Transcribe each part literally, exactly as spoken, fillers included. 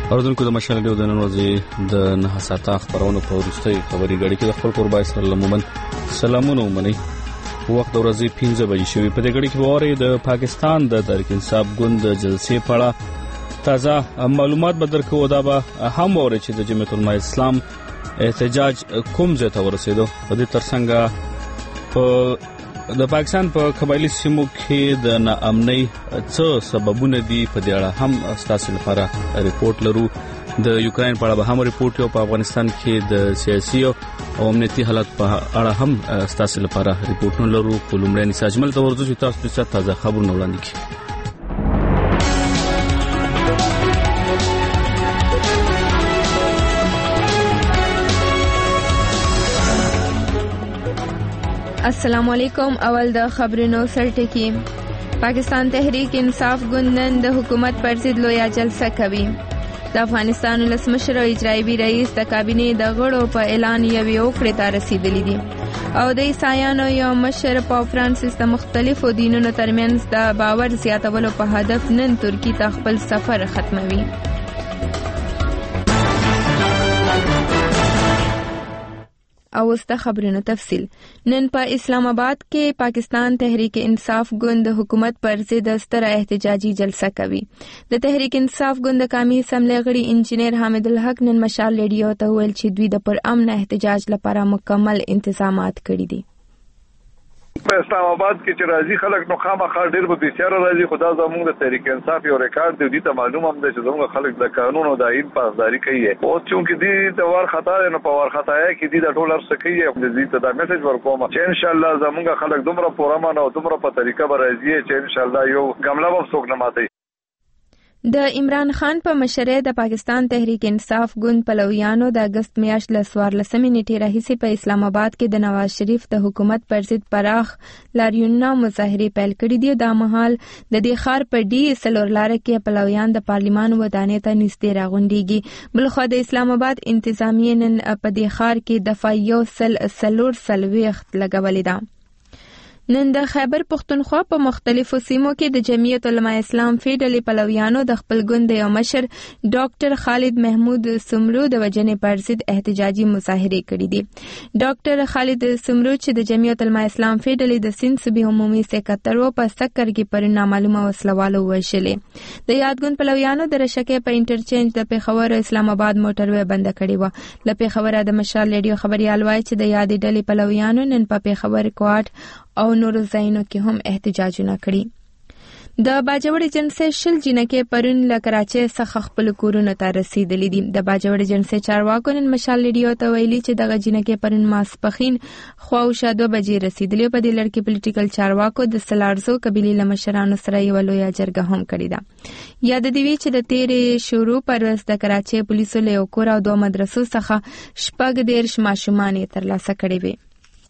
اوردونکو د مشال ډیو د نن ورځې د نه ساعته خبرونو په وروستۍ خبري غړي کې د خپل قربای سره لمن سلامونه ومني. وخت د ورځې پنځه بجې شوي. په دې غړي کې واره د پاکستان د تحریک انصاف ګوند جلسې په اړه تازه معلومات بدر کوو. دا به هم وره چې د جمعیت العلماء اسلام احتجاج کوم ځای ته ورسېدو. په دې ترڅنګ په د پاکستان په قبایلی سیمو کې د ناامنۍ څه سببونه دي په دې اړه هم ستاسو لپاره ریپورت لرو. د یوکرين په اړه به هم ریپورت یو. په افغانستان کې د سیاسي او امنیتي حالت په اړه هم ستاسو لپاره ریپورتونه لرو. په لومړني ساجمل ته ورځو چې تاسو ته تازه خبرونه وړاندې کړو. السلام علیکم. اول د خبرونو سرټکی. پاکستان تحریک انصاف ګوند نن د حکومت پر ضد لویه جلسه کوي. د افغانستان ولسمشر او اجرایي رئیس د کابینې د غړو په اعلان یوې وکړې ته رسیدلی دي او د عیسایانو یو مشر په فرانسیس د مختلفو دینونو ترمنځ د باور زیاتولو په هدف نن ترکی ته خپل سفر ختموي. او است خبرونو تفصیل. نن په اسلام آباد کې پاکستان تحریک انصاف ګوند د حکومت پر ضد ستره احتجاجي جلسه کوي. د تحریک انصاف ګوند قومي اسمبلی غړي انجینیر حامد الحق نن مشال ریډیو ته ویل چې دوی د پر امن احتجاج لپاره مکمل انتظامات کړي دي. په اسلام آباد کې چې راځي خلک نو خامخا ډېر به بسیار راځي. خدا زموږ د تحریک انصاف یو ریکارډ دی. دې ته معلوم هم دی چې زموږ خلک د قانون او د آئین پاسداري کوي. او چې دې د ور خطا نه په ور خطا کې دې د ټولر سکیي دې ته دا میسج ورکوم چې ان شاء الله زموږ خلک دومره پورامه او دومره په طریقه به راځي چې ان شاء الله یو ګملا به څوک نه ماتي. د عمران خان په مشرۍ د پاکستان تحریک انصاف ګوند پلویانو د اگست میاشت له څوارلسمې نیټې راهیسې په اسلام آباد کې د نواز شریف د حکومت پر ضد پراخ لاریونونه مظاهرې پیل کړي دي. دا مهال د دې ښار په ډي څلور لاره کې پلویان د پارلیمان ودانۍ ته نږدې راغونډېږي. بلخوا د اسلام آباد انتظامیې نن په دې ښار کې دفعه یو سل څلور څلوېښت لګولې ده. نن د خیبر پښتونخوا په مختلفو سیمو کې د جمعیت العلماء اسلام فی ډلې پلویانو د خپل ګوند یو مشر ډاکټر خالد محمود سمرو د وجنې پر ضد احتجاجي مظاهرې کړې دي. ډاکټر خالد سمرو چې د جمعیت العلماء اسلام فی ډلې د سند صوبې عمومي سکرټر و په سکر کې پر نامعلومه وسلوالو وژلې. د یاد ګوند پلویانو د رشکې په انټرچینج د پیښور اسلام آباد موټروي بند کړې و. له پیښور د مشال ریډیو خبريال وایي چې د یادې ډلې پلویانو نن په پیښور کوټ او نورو ځایونو کې هم احتجاجونه کړي. د باجوړ جنسې شل جنکې پرون له کراچۍ څخه خپل کورونو ته رسیدلې دي. د باجوړ جنسې چارواکو نن مشال ریډیو ته ویلي چې دغه جنکې پرون ماسپخین خواوشا دوه بجې رسیدلې. په دې لړ کې پولیټیکل چارواکو د سلارزو قبیلې له مشرانو سره یوه لویه جرګه هم کړې ده. یاد دې وي چې د تیرې شروع پر ورځ د کراچۍ پولیسو له یو کور او دوه مدرسو څخه شپږ دېرش ماشومان یې ترلاسه کړې وې.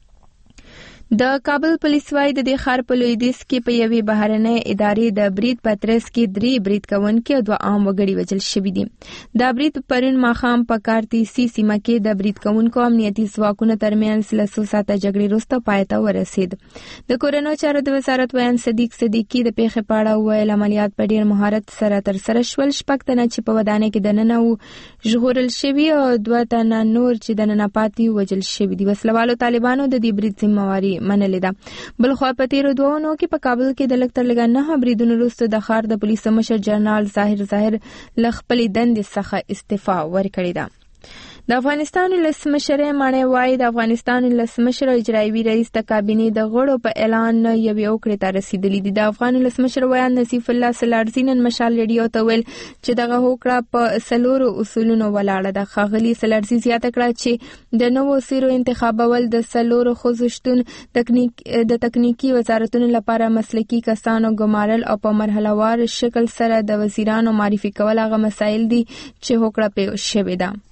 د کابل پولیس وايي د دې ښار په لویدیځ کې په یوې بهرنۍ ادارې د برید په ترڅ کې درې برید کوونکي او دوه عام وګړي وژل شوي دي. دا برید پرون ماښام په کارتیسي سیمه کې د برید کوونکو امنیتي ځواکونو ترمنځ له څو ساعته جګړې وروسته پای ته ورسېد. د کورنیو چارو د وزارت ویان صدیق صدیقي د پیښې په اړه وویل عملیات په ډېر مهارت سره ترسره شول. شپږ تنه چې په ودانۍ کې دننه وو ژغورل شوي او دوه تنه نور چې دننه پاتې وژل شوي دي. وسلوالو طالبانو د دې برید ذمهواري منلې ده. بلخوا په تیرو دوه اونو کې په کابل کې د لږ تر لږه نهه بریدونو وروسته د ښار د پولیسو مشر جنرال ظاهر ظاهر له خپلې دندې څخه استعفا ورکړې ده. د افغانستان ولسمشر ماڼۍ وایي د افغانستان ولسمشر او اجرایي رئیس د کابینې د غړو په اعلان یوې وکړې ته رسیدلي دي. د افغان ولسمشر ویان نصیف الله سلارزي نن مشال ریډیو ته ویل چې دغه وکړه په څلورو اصولونو ولاړه ده. ښاغلي سلارزي زیاته کړه چې د نوو څیرو انتخابول د څلورو ښځو شتون د تکنیکي وزارتونو لپاره مسلکي کسانو ګمارل او په مرحله وار شکل سره د وزیرانو معرفي کول هغه مسایل دي چې وکړه پې شوې ده.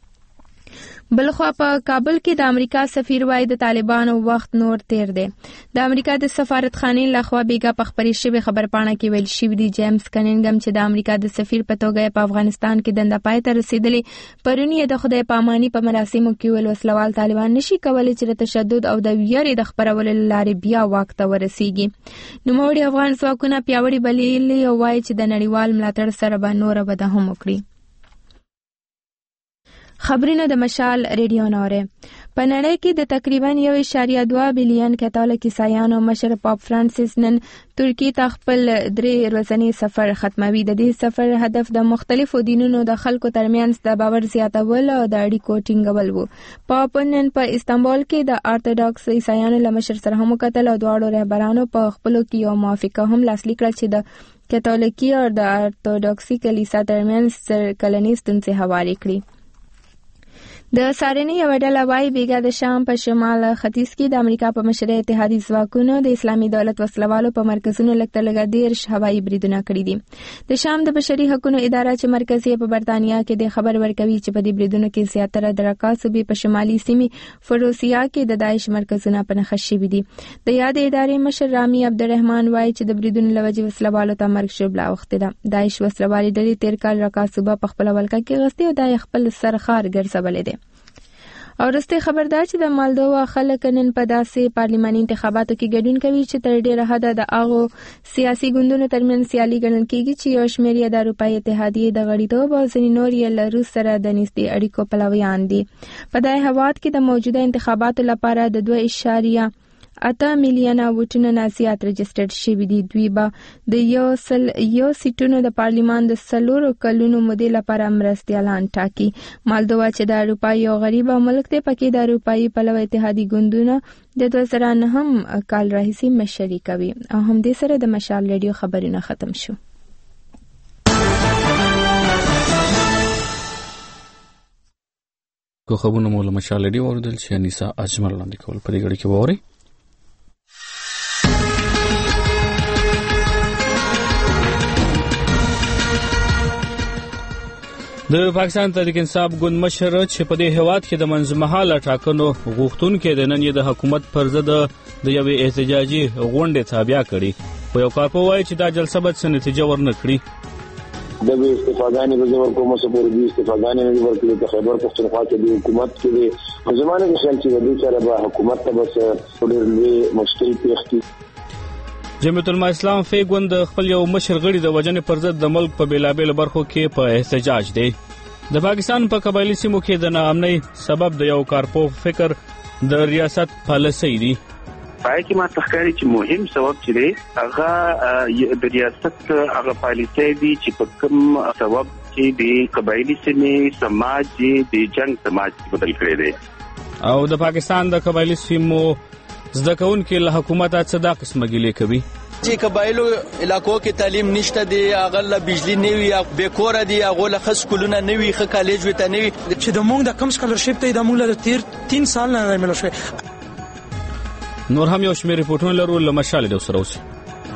بلخوا په کابل کې د امریکا سفیر وایي د طالبانو وخت نور تیر دی. د امریکا د سفارتخانې لخوا بیګا په خپرې شوې خبرپاڼه کې ویل شوي دي جیمز کنینګم چې د امریکا د سفیر په توګه په افغانستان کې دنده پای ته رسېدلې. پرون یې د خدای پاماني په مراسمو کې ویل وسلوال طالبان نشي کولی چې د تشدد او د ویرې د خپرولو له لارې بیا واک ته ورسیږي. نوموړي افغان ځواکونه پیاوړي بللي او وایي چې د نړیوال ملاتړ سره به نوره وده هم وکړي. خبرونه د مشال ریډیو نوره. په نړۍ کې د تقریبا یو اعشاریه دوه بلین کاتولیک عیسایانو مشر پاپ فرانسیس نن ترکی ته خپل درې ورځنی سفر ختموي. د دې سفر هدف د مختلفو دینونو د خلکو ترمنځ د باور زیاتول او د اړیکو ټینګول وو. پاپ نن په استانبول کې د ارتودوکس عیسایانو له مشر سره هم وکتل او دواړو رهبرانو په خپلو کې یو موافقه هم لاسلیک کړه چې د کاتولیکي او د ارتودوکسي کلیسا ترمنځ سر کلنۍ ستونزې هوارې کړي. د سارنې یو ډله وايي بیګا د شام په شمال ختیځ کې د امریکا په مشرۍ اتحادي ځواکونو د اسلامي دولت وسلوالو په مرکزونو لکه لږه دیرش هوایي بریدونه کړي دي. د شام د بشري حقوقو اداره چې مرکزي په برتانیا کې د خبر ورکوي چې په دې بریدونو کې زیاتره د رقا صوبې په شمالي سیمې فروسیا کې د داعش مرکزونه په نښه شوي دي. د یاد ادارې مشر رامي عبدالرحمن وايي چې د بریدونو له وجې وسلوالو ته مرګ شوبله اوښتې ده. داعش وسلوالې ډلې تیر کال رقا صوبه په خپله ولکه کې غستې او دا خپل سرخار ګرځولی دی. او رسته خبردار چې د مالدووا خلک نن په داسې پارلماني انتخاباتو کې ګډون کوي چې تر ډیره حده د هغو سیاسي ګوندونو ترمنځ سیالي ګڼل کېږي چې یو شمېر یې د اروپایي اتحادیې د غړیتوب او ځینې نور یې له روس سره د نږدې اړیکو پلویان دي. په دې هیواد کې د موجوده انتخاباتو لپاره د دوه اعشاریه اته میلیونه ووټونه نه زیات رجسټر شوي دي. دوی به د یو سل یو سیټونو د پارلیمان د څلورو کلونو مودې لپاره مرستیالان ټاکي. مالدووا چې د اروپا یو غریبه ملک دی پکې د اروپایي پلوه اتحادي ګوندونه د دوه زره نهم کال راهیسې مشري کوي. او همدې سره د مشال ریډیو خبرونه ختم شو. کو خبرونه مول مشال ریډیو اوردل چې انیسا اجمل لاندې کول په دې غړي کې ووري. د پاکستان تحریک انصاف ګوند مشر چې په دې هیواد کې د منځمهاله ټاکنو غوښتونکو د نن د حکومت پر ضد د یوې احتجاجي غونډې تابع کړي. په یو کارپو وایي چې دا جلسه به څه نتیجه ورنه کړي. د استفادهانې په ځور کومه سپور دي استفادهانې نه ورکړي د خیبر پښتونخوا کې د حکومت کې د زمانه د خیال چې د دې سره به حکومت ته بس ډېر مشکل پیښ کی. جمعیت العلماء اسلام فی ګوند خپل یو مشر غړي د وجنې پر ضد د ملک په بیلابیل برخو کې په احتجاج دی. د پاکستان په قبایلی سیمو کې د ناامنۍ سبب د یو کارپو فکر د ریاست پالیسي دی. پای کې ما تخکاری چې مهم سبب چې دی هغه د ریاست هغه پالیسي دی چې په کوم سبب چې د قبایلی سیمې سماج د جنگ سماج بدل کړی دی. او د پاکستان د قبایلی سیمو زده کوونکي له حکومت څخه دا قسمه ګیلې کوي چې قبایلو علاقو کې تعلیم نشته دی، هغه له بجلی نه وي، بې کوره دي، هغه له ښه سکولونه نه وي، ښه کالج ورته نه وي. چې د موږ د کم سکالرشپ ته د موږ له تیر تین سال نه ملو شوی. نور هم یو شمېر ریپورټونه لرو له مشال ډیو سره اوسئ.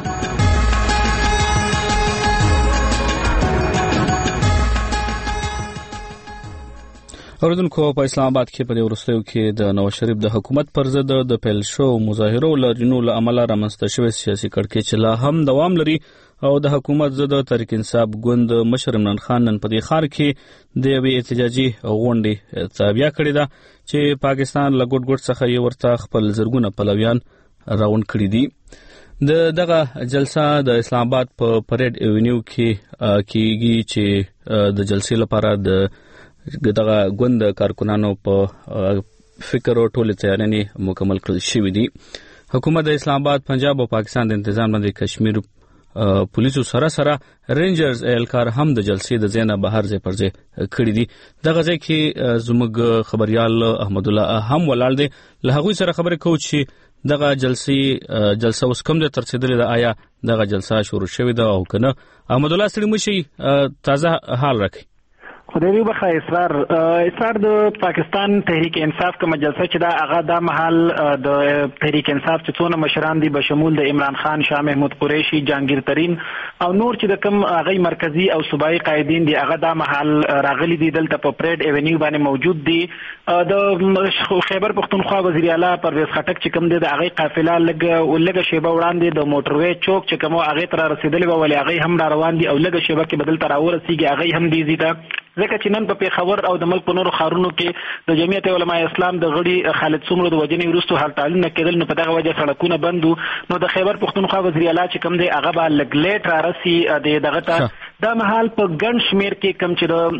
اوردونکو په اسلام آباد کې په دې وروستیو کې د نواز شریف د حکومت پر ضد د پیل شو مظاهرو لرینو له امله رامنځته شوی سیاسي کړکېچ لا هم دوام لري او د حکومت ضد تحریک انصاف ګوند مشر عمران خان نن په دې ښار کې د یوې احتجاجي غونډې تابع کړې ده چې پاکستان له ګوټ ګوټ څخه یې ورته خپل زرګونه پلویان راون کړي دي. د دغه جلسه د اسلام آباد په پریډ ایونیو کې کېږي چې د جلسې لپاره د دغه ګوند کارکونانو په فکر او ټول تیارنې مکمل کړل شوې دي. حکومت د اسلام آباد، پنجاب او پاکستان د تنظیم باندې کشمیر پولیسو سره سره رینجرز اهلکار هم د جلسې د ځای نه بهر ځای پر ځای کړي دي. دغه ځای کې زموږ خبريال احمد الله هم ولاړ دی. له هغوی سره خبرې کوو چې دغه جلسې جلسه اوس کوم ځای ته رسېدلې ده، آیا دغه جلسه شروع شوې ده او که نه. احمد الله ستړي مه شئ، تازه حال راکړئ. خدای دې بخیر. اصرار اصرار د پاکستان تحریک انصاف کوم جلسه چې دا هغه د محل د تحریک انصاف چې څونه مشران دي بشمول د عمران خان، شاه محمود قریشي، جهانگیر ترین او نور چې د کوم هغه مرکزی او صوبایي قائدین دي هغه د محل راغلي دي دلته په پریډ ایونیو باندې موجود دي. د خیبر پښتونخوا وزیر اعلی پرویز خټک چې کوم دی د هغه قافله لګ لګ شیبه وړاندې د موټروي چوک چې کوم هغه تر رسیدلې و ولې هغه هم روان دي او لګ شیبه کې بدل تر اورسیږي هغه هم دي زیاته ځکه چې نن په پیښور او د ملک په نورو ښارونو کې د جمعیت علماء اسلام د غړي خالد څومره د وجنې وروسته هړتالونه کېدل، نو په دغه وجه سړکونه بند وو. نو د خیبر پښتونخوا وزیر اعلی چې کوم دی هغه به لږ لیټ را رسي د دغه ته د محل په ګڼ شمېر کې کوم چې د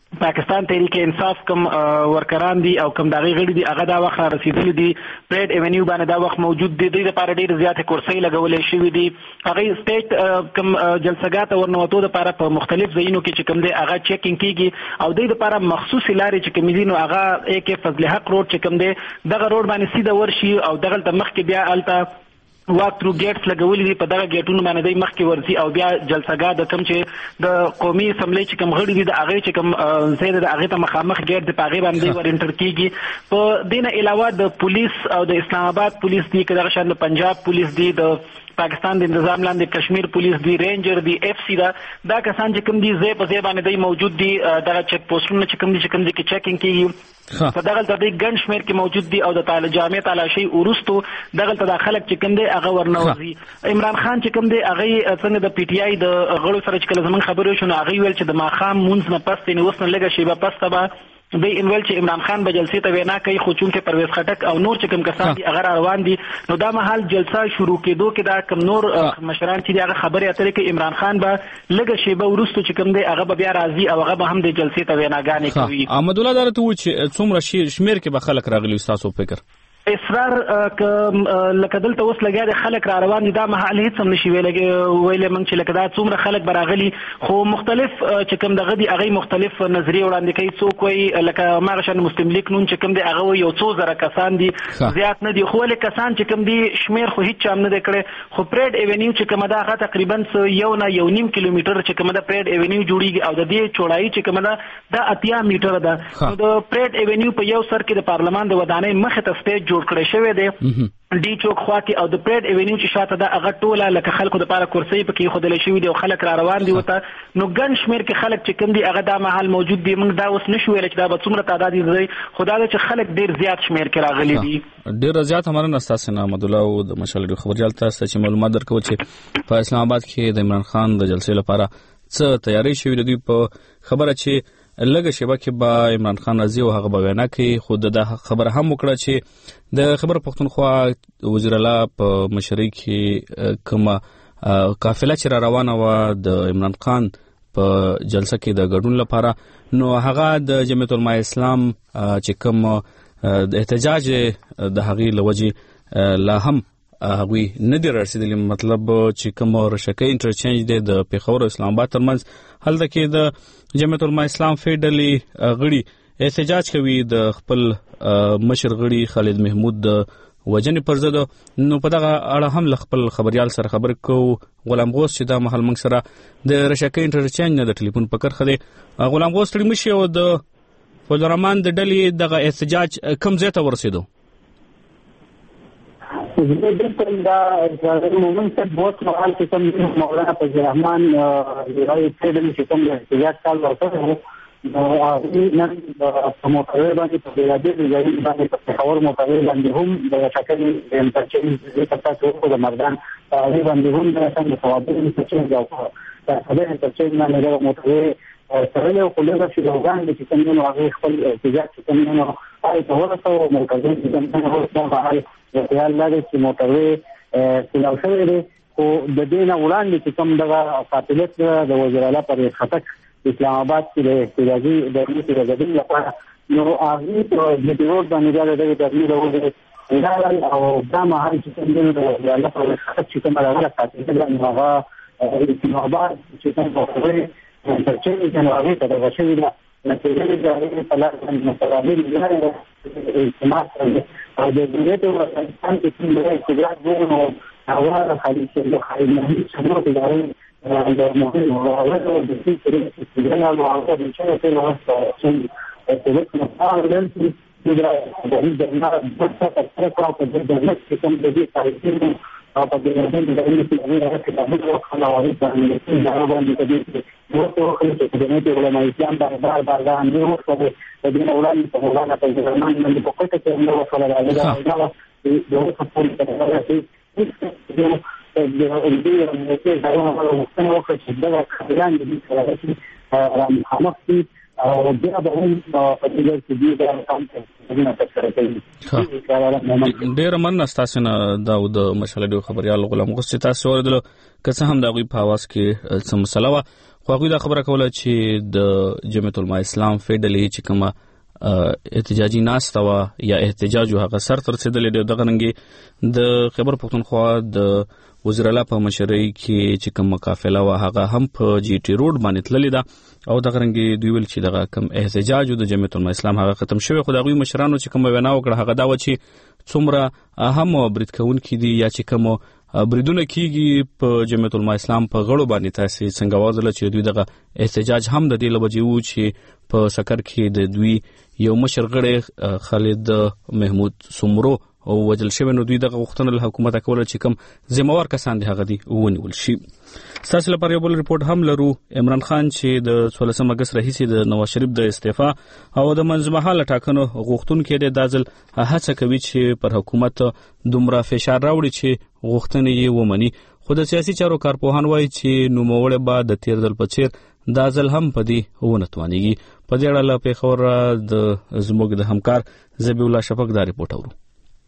پاکستان تحریک انصاف کم ورکران دي او کم دغه غړي دي هغه دا وخت رسیدلی دي پریډ ایونیو باندې دا وخت موجود دي د لپاره ډېر زیات کرسۍ لګولې شوې دي هغه سټیټ کم جلسګات ورنوتو لپاره په مختلف ځایونو کې چې کم دي هغه چیکینګ کیږي او د لپاره مخصوص لارې چې کم دي نو هغه یک فضل حق روډ چې کم دي دغه روډ باندې سیده ورشي او دغه تمخ کې بیا الته واک ترو ګیټس لګولې دي په دغه ګیټونو باندې د مخکې ورسي او بیا جلسګاه د کم چې د قومي اسمبلی چې کم غړي دي د هغه چې کم زید د هغه ته مخامخ ګیټ د پاغي باندې ور انټر کیږي په دینه علاوه د پولیس او د اسلام آباد پولیس دي کله شان د پنجاب پولیس دي د پاکستان د نظام لاندې کشمیر پولیس دی رینجر دی اف سی دا دا کسان چې کوم دي زی په زی باندې دی موجود دي دغه چک پوسټونه چې کوم دي چې کوم دي کې چیکینګ کیږي په دغه د دې ګن شمیر کې موجود دي او د تعالی جامع تلاشي ورستو دغه ته د خلک چې کوم دي هغه ورنوزي عمران خان چې کوم دي هغه څنګه د پی ټی آی د غړو سره چې کله زمون خبرو شونه هغه ویل چې د ماخام مونږ نه پس نه وسنه لګه شی به پس تبا د انویل چې عمران خان به جلسې ته وینا کوي خو چون کې پرویز خټک او نور چې کوم کسان دي هغه روان دي نو دا مهال جلسه شروع کېدو کې دا کوم نور مشران چې هغه خبرې اترې کوي عمران خان به لګه شی به ورستو چې کوم دي هغه به بیا راځي او هغه به هم د جلسې ته ویناګانې کوي احمد الله دارته و چې څومره شمیر کې به خلک راغلي تاسو فکر اصرار لکه دلته اوس لګیا د خلک را روان دي دا مهال هیڅ هم نشي ویل ویلې موږ چې لکه دا څومره خلک براغلي خو مختلف چې کوم دغه دي هغه مختلف نظریه وړاندې کوي څوک وایي لکه مارشن مسلم لیگ نون چې کوم دي هغه یو څو زره کسان دي زیات نه دي خو له کسان چې کوم دي شمیر خو هیڅ هم نه دی کړی خو پریډ ایونیو چې کوم دا هغه تقریبا یو نه یو نیم کیلومتر چې کوم دا پریډ ایونیو جوړیږي او د دې چوړای چې کوم دا دا اتیا میټر ده نو د پریډ ایونیو په یو سر کې د پارلمان د ودانۍ مخه ته سټیج جوړ کړی شوی دی ډي چوک خوا کې او د پریډ ایونیو چې شاته دا هغه ټوله لکه خلکو د لپاره کرسۍ پکې خودلې شوي دي او خلک را روان دي وته نو ګن شمیر کې خلک چې کوم دي هغه دا محل موجود دي موږ دا اوس نشو ویل چې دا به څومره تعداد دي خو دا چې خلک ډیر زیات شمیر کې راغلي دي ډیر زیات همره نستاسنه احمد الله او د مشال خبرجال تاسو چې معلومات درکو چې په اسلام آباد کې د عمران خان د جلسې لپاره څه تیاری شوې دي په خبره چې لګه شیبه کې با عمران خان راځي او هغه به وینا کوي خو د خبره هم وکړه چې د خبر پښتونخوا وزیر اعلی په مشرۍ کې کومه قافله چې را روانه و د عمران خان په جلسه کې د ګډون لپاره نو هغه د جمعیت العلماء اسلام چې کوم د احتجاج د هغې لوجې لا هم هغوی نه دي رسیدلي مطلب چې کوم رشکه انټرچینج دی د پیښور او اسلام آباد ترمنځ هلته کې د جمعیت العلماء اسلام فیډرالي غړي احتجاج کوي د خپل مشر غړي خالد محمود د وجنې پر ضد نو په دغه اړه هم له خپل خبريال سره خبرې کوو غلام غوث چې دا مهال موږ سره د رشکه انټرچینج نه د ټلیفون په کرخه دی غلام غوث تړي مشي او د فضل الرحمن د ډلې دغه احتجاج کم ځای ته ورسېدو زه بالکل دا مومن صاحب بہت سوال چې کوم مولانا فضل الرحمن یوه ټریډل چې کوم احتجاج کال ورته نو نن په موټر باندې په بلادي ځای باندې په پېښور موټر باندې هم د شکل د انټرچینج د پتا ټول د مردان په هغه باندې هم د څنګه ثوابونه انټرچینج او په هغه انټرچینج باندې د موټر سره له خلک چې دوغان د څنګه نو هغه خپل احتجاج څنګه نو هغه ته ورته مرکزي څنګه ورته د خیال لري چې موټروي سلاو شوی دی خو د دې نه وړاندې چې کوم دغه قاتلیت د وزیر اعلی پر خطک اسلام آباد کې د احتجاجي دولتي رضاکارۍ لپاره نو هغه په د ډیوډ باندې د دغه دغه او دا مهال چې کوم د وزیر اعلی پر خطک چې کوم راغله قاتلیت هغه اسلام آباد چې کوم موټروي انټرچینج نه هغه ته د شوی دی نتیجه د هغه په لار باندې متقابل لري اجتماع او د دې ته افغانستان کې کوم ډول اقتدار وګورو هغه خالي چې خالي نه څنګه تداري د مهم او هغه د دې چې د نه او هغه د چې ته نو چې د دې په اړه د دې د نه د څه په په د دې چې کوم د دې تاریخي او په دې باندې د دې چې موږ راځي چې موږ خلاصو باندې دا باندې دې نو ته خو چې د دې علماء اسلام بار بار بار دا نه وو د دې اولاد په مولانا په زمان باندې په کوټه کې موږ وصل راځي دا دا د یو څه په اړه راځي د دې چې دا یو مستند وکړي چې دا کلان دي چې رام خامخي او بیا به هم په دې کې دا کام کوي ډیر مننه تاسو نه داود مشاله خبريال غلام غوث تاسو ورته که څه هم دا غوي په اواز کې څه مسله وا خو هغوی دا خبره کوله چې د جمعیت العلماء اسلام فیډلې چې کومه احتجاجي ناسته وه یا احتجاج هغه سر ته رسېدلی دی. دغه رنګې د خیبر پښتونخوا د وزیر اعلی په مشرۍ کې چې کومه قافله وه هغه هم په جی ټي روډ باندې تللې ده او دغه رنګې دوی ویل چې دغه کوم احتجاج د جمعیت العلماء اسلام هغه ختم شوی. خو د هغوی مشرانو چې کومه وینا وکړه هغه دا وه چې څومره هم برید کوونکي دي یا چې کوم بریدونه کیږي په جمعیت العلماء اسلام په غړو باندې تاسې څنګه وازله چې دوی دغه احتجاج هم د دې له وجې و چې په سکر کې د دوی یو مشر غړی خالد محمود سمرو او وجل شوی، نو دوی دغه غوښتنه له حکومته کوله چې کوم ذمہوار کسان دي هغه دي ونیول شي. ستاسو لپاره یو بل ریپورت هم لرو. عمران خان چې د څوارلسم اګست راهیسې د نواز شریف د استعفا او د منځمهاله ټاکنو غوښتونکی دی، دا ځل هڅه کوي چې پر حکومت دومره فشار راوړي چې غوښتنې یې ومني. خو د سیاسي چارو کارپوهان وایي چې نوموړی به د تیر ځل په څیر دا ځل هم په دې ونه توانېږي. په دې اړه له پېښوره د زموږ د همکار ذبیح الله شفق دا ریپورټ اورو.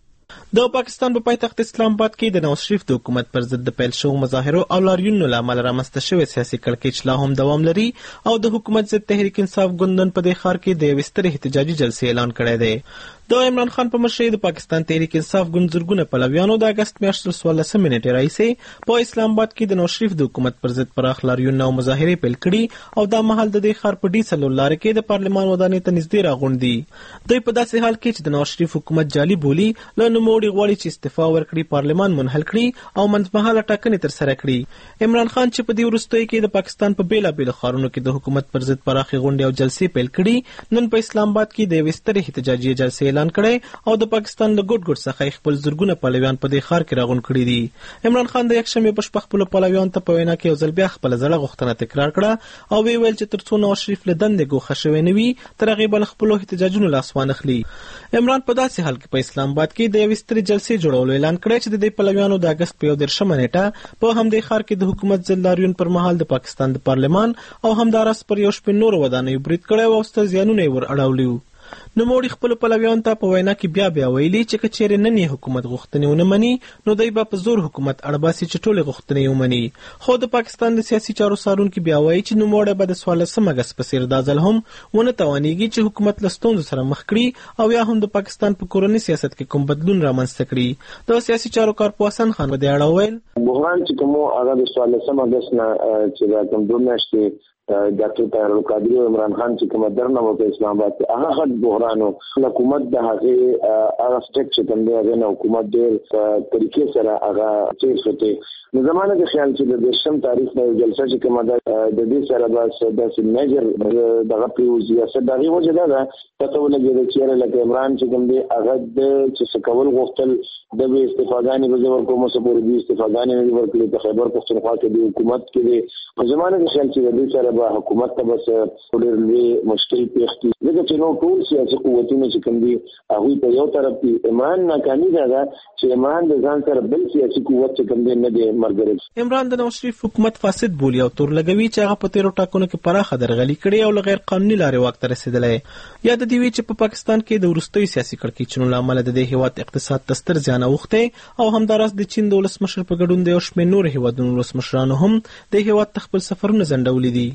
د پاکستان په پایتخت اسلام آباد کې د نواز شریف د حکومت پر ضد د پیل شوو مظاهرو او لاریونونو له امله رامنځته شوی سیاسي کړکېچ لا هم دوام لري او د حکومت ضد تحریک انصاف ګوندون په دې ښار کې د یوې سترې احتجاجي جلسې اعلان کړی دی. د عمران خان په مشرۍ د پاکستان تحریک انصاف ګوند زرګونه پلویانو د اګست میاشتې څوارلسمې نیټې راهیسې په اسلام آباد کې د نواز شریف د حکومت پر ضد پراخ لاریونونه او مظاهرې پیل کړي او دا مهال د دې ښار په ډي څلور لارې کې د پارلمان ودانۍ ته نږدې راغونډ دي. دوی په داسې حال کې چې د نواز شریف حکومت جعلي بولي له نوموړي غواړي چې استعفا ورکړي، پارلمان منحل کړي او منځمهاله ټاکنې ترسره کړي. عمران خان چې په دې وروستیو کې د پاکستان په بیلابیلو ښارونو کې د حکومت پر ضد پراخې غونډې او جلسې پیل کړي، نن په اسلام آباد کې د یوې سترې احتجاجي جلسې اعلان کړی او د پاکستان له ګوټ ګوټ څخه خپل زرګونه پلویان په دې ښار کې راغونډ کړي دي. عمران خان د یکشنبې په شپه خپلو پلویانو ته په وینا کې یو ځل بیا خپله زړه غوښتنه تکرار کړه او ویې ویل چې تر څو نواز شریف له دندې ګوښه شوی نه وي تر هغې به له خپلو احتجاجونو لاس وانخلي. عمران په داسې حال کې په اسلام آباد کې د یوې سترې جلسې جوړولو اعلان کړی چې د دې پلویانو د اګست په یو دېرشمه نیټه په همدې ښار کې د حکومت ضد لاریون پر مهال د پاکستان د پارلمان او همداراز پر یو شمېر نورو ودانیو برید کړی او ستر زیانونه یې ور اړولي وو. نوموړي خپلو پلویانو ته په وینا کې بیا بیا ویلي چې که چیرې نن یې حکومت غوښتنې ونه مني نو دوی به په زور حکومت اړباسي چې ټولې غوښتنې یې ومني. خو د پاکستان د سیاسي چارو څارونکي بیا وایي چې نوموړی به د څوارلسم اګست په څېر دا ځل هم ونه توانېږي چې حکومت له ستونزو سره مخ کړي او یا هم د پاکستان په کورني سیاست کې کوم بدلون رامنځته کړي. د سیاسي چارو کارپوه حسن خان په دې اړه وویل بحران چې کوم هغه د څوارلسم اګست نه چې دا کوم دوه میاشتې ډاکټر طاهر القادری او عمران خان چې کومه درنه وکړه اسلام آباد کې هغه غټ بحران او حکومت د هغه هغه سټیک چې کوم دی هغه حکومت ډېر طریقې سره هغه چیز کوي. نو زمانه کې خیال چې د دشم تاریخ د جلسه چې کومه د دې سره بس د میجر دغه پیوزي یا دغه وجه ده پته ولګي چې لکه عمران چې کوم دی هغه د چې کول غوښتل د استفادهانه به زور کومه سپور دي استفادهانه نه ورکړي د خیبر پښتونخوا کې د حکومت کې د زمانه کې خیال چې د دې سره حکومت ته بس ډېر لوی مشکل پیښ کړي. ځکه چې نو ټول سیاسي قوتونه چې کوم دي هغوی په یو طرف کې عمران ناکامي ده چې عمران د ځان سره بل سیاسي قوت چې کوم دی نه دی مرګري. عمران د نواز شریف حکومت فاسد بولي او تور لګوي چې هغه په تیرو ټاکنو کې پراخه درغلي کړې او له غیر قانوني لارې واک ته رسېدلی. یاد دې وي چې په پاکستان کې د وروستیو سیاسي کړکېچونو له امله د دې هېواد اقتصاد ته ستر زیان اوښتی او همداراز د چین د ولسمشر په ګډون د یو شمېر نورو هېوادونو ولسمشرانو هم د هېواد ته خپل سفرونه ځنډولي دي.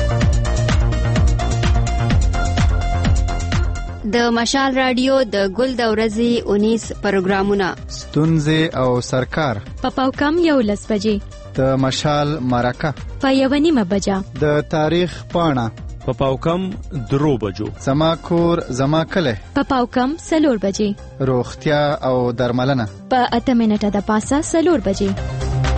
د مشال رادیو د ګل د ورځې اونیس پروګرامونه ستونزې او سرکار په پاوکم یو لس بجې د مشال مرکه په یو نیمه بجه د تاریخ پاڼه په پاوکم درو بجو زما کور زما کله په پاوکم سلور بجې روغتیا او درملنه په اته منټه د پاسه سلور بجې.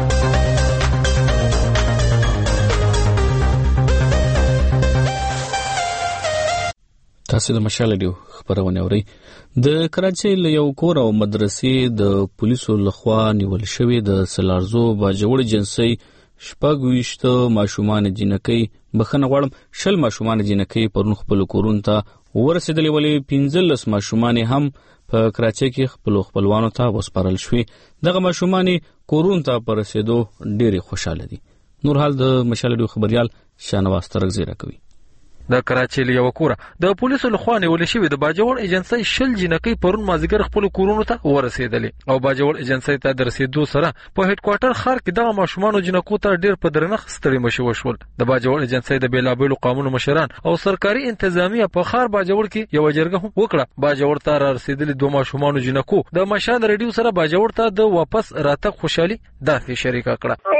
تاسو د مشال رادیو خبرونه اورئ. د کراچۍ له یو کور او مدرسې د پولیسو لخوا نیول شوی د سلارزو باجوړ جنسي شپږ ویشت ماشومان جنکۍ بخنه غواړم شل ماشومان جنکۍ پرون خپل کورونو ته ورسېدلې، ولې پنځلس ماشومان هم په کراچۍ کې خپل خپلوانو ته وسپارل شوي. دغه ماشومان کورونو ته پر رسېدو ډېرې خوشاله دي. نور حال د مشال رادیو خبريال شانواز ترغزی راکوي. د کراچۍ له یو کوره د پولیسو لخوا نیول شوې د باجوړ ایجنسۍ شل جنکۍ پرون مازیګر خپل کورونو ته ورسېدلې او باجوړ ایجنسۍ ته د رسیدو سره په هډ کوارټر ښار کې دغه ماشومان جنکو ته ډېر په درنښت ستړي مشي وشول. د باجوړ ایجنسۍ د بیلابیلو قانونو مشران او سرکاري انتظامیه په ښار باجوړ کې یو جرګه هم وکړه. باجوړ ته را رسیدلې دوه ماشومان جنکو د مشال ریډیو سره باجوړ ته د واپس راتګ خوشحالي داسې شریکه کړه.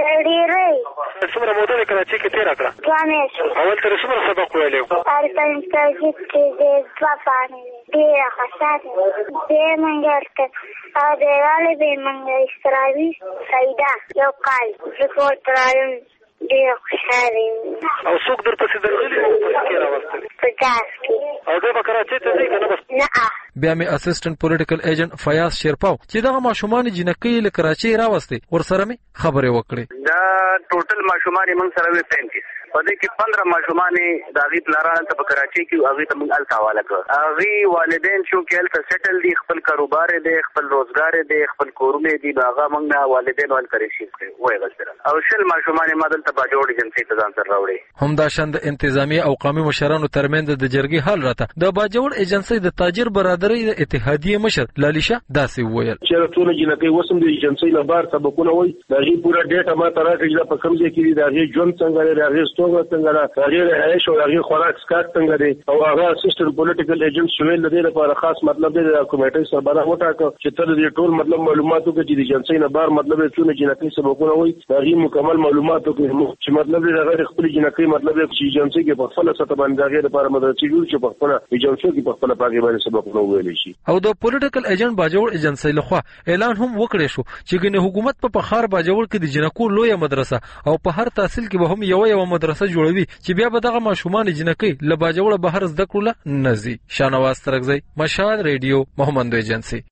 څومره موده د کراچۍ کې تېره کړه؟ دوه میاشتې. اول ته څومره سبق ویلی و؟ هلته مې تجدید کې د دوه پاڼې وې. ډېره خوشحاله بیا یې موږ هلته او دیواله به یې موږ استراوي سیده یو کال زه کور ته رالم ډېره خوشحاله یم. او څوک درپسې درغلي وو په کې راوستلې؟ په ګاز کې. او دی به کراچۍ ته ځئ که نه بس؟ نه. بیا مې اسسټنټ پولیټیکل ایجنټ فیاض شیرپاو چې دغه ماشومان جنکۍ له کراچۍ راوستې ورسره مې خبرې وکړې. دا ټوټل ماشومان موږ سره وې پینتیس. په دې کې پندرہ ماشومان د هغې پلاران هلته په کراچۍ کې هغې ته موږ هلته حواله کړ. هغې والدین چونکې هلته سیټل دي، خپل کاروبار دی، خپل روزګار دی، خپل کورونه دي، نو هغه موږ نه والدین هلته ریسیو کړي وایي غوښتل او شل ماشومان یې ما دلته باجوړ ایجنسۍ ته ځان سره راوړي. همداشان د انتظامیې او قومي مشرانو ترمنځ د جرګې حل راته د باجوړ ایجنسۍ د تاجر برادرۍ د اتحادیې مشر لالیشه داسې وویل چې ټول جنکۍ وسم د ایجنسۍ نه بار سبقونه وایي د هغې پوره ډیټا ما ته راکړي چې په کوم ځای کې دي، د هغې ژوند څنګه دی، د هغې ستوګه څنګه ده، د هغې رهایش او د هغې خوراک څښاک څنګه دی. او هغه اسسټنټ پولیټیکل ایجنټ شویل د دې لپاره خاص مطلب دی د کمیټۍ سربراہ وټاکه چې ته د دې ټول مطلب معلومات وکړې چې د ایجنسۍ نه بار مطلب یې څونه جنکۍ سبقونه وایي د هغې مکمل معلومات وکړې چې مطلب دی د هغې خپلې جنکۍ مطلب دی چې ایجنسۍ کې په خپله سطح باندې د هغې لپاره مدرسې جوړ چې په خپله ایجنسیو کې په خپله په هغې باندې سبقونه وویلی شي. او د پولیټیکل ایجنټ باجوړ ایجنسۍ لخوا اعلان هم وکړی شو چې ګنې حکومت په ښار باجوړ کې د جنکو لویه مدرسه او په هر تحصیل کې به هم یوه یوه مدرسه جوړوي چې بیا به دغه ماشومان جنکۍ له باجوړه بهر زده کړو له نه ځي. شاهنواز ترکزی، مشال ریډیو، محمد ایجنسۍ.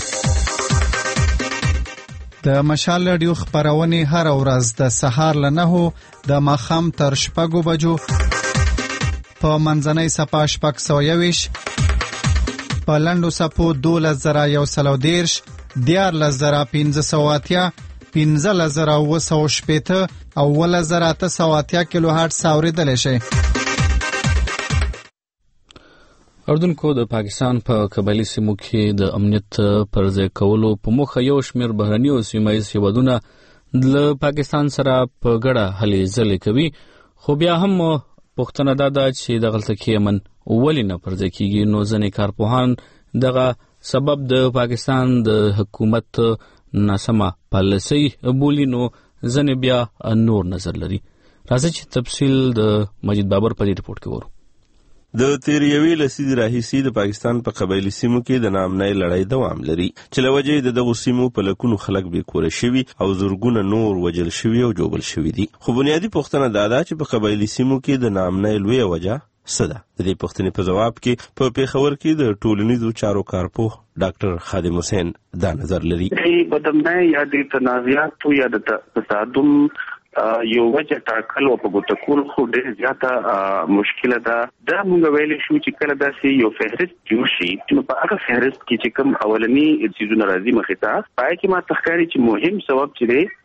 د مشال ریډیو خپرونې هر ورځ د سهار له نهو د ماښام تر شپږو بجو په منځنۍ صفحه شپږ سوه یوویشت، په لنډو صفحو دولس زره یو سل او دېرش، دیارلس زره پنځه سوه اتیا، پنځلس زره اووه سوه شپېته او اوولس زره اته سوه اتیا کیلو هرټز اورېدلی شئ. اردوونکو د پاکستان په قبایلي سیمو کې د امنیت پر ځای کولو په موخه یو شمېر بهرني او سیمه ییز هېوادونه له پاکستان سره په ګډه هلې ځلې کوي، خو بیا هم پوښتنه دا ده چې دغلته کې امن ولې نه پر ځای کېږي. نو ځینې کارپوهان دغه سبب د پاکستان د حکومت ناسمه پالیسۍ بولي، نو ځینې بیا نور نظر لري. راځئ چې تفصیل د مجید بابر په دې رپورټ کې ورو. د تیر یوې لسیزې راهیسې د پاکستان په قبایلي سیمو کې د ناامنۍ لړۍ دوام لري چې له وجې د دغو سیمو په لکونو خلک بې کوره شوي او زرګونه نور وژل شوي او ژوبل شوي دي. خو بنیادي پوښتنه دا ده چې په قبایلي سیمو کې د ناامنۍ لویه وجه څه ده؟ د دې پوښتنې په ځواب کې په پېښور کې د ټولنیزو چارو کارپوه ډاکټر خادم حسین دا نظر لري. بدامنۍ یا د تنازعاتو یا د تصادم یو وجه ټاکل او په ګوته کول خو ډېر زیاته مشکله ده. دا موږ ویلی شو چې کله داسې یو فهرست جوړ شي نو په هغه فهرست کې چې کوم اولني څیزونه راځي مخې ته په هغې کې ما ته ښکاري چې مهم سبب چې دی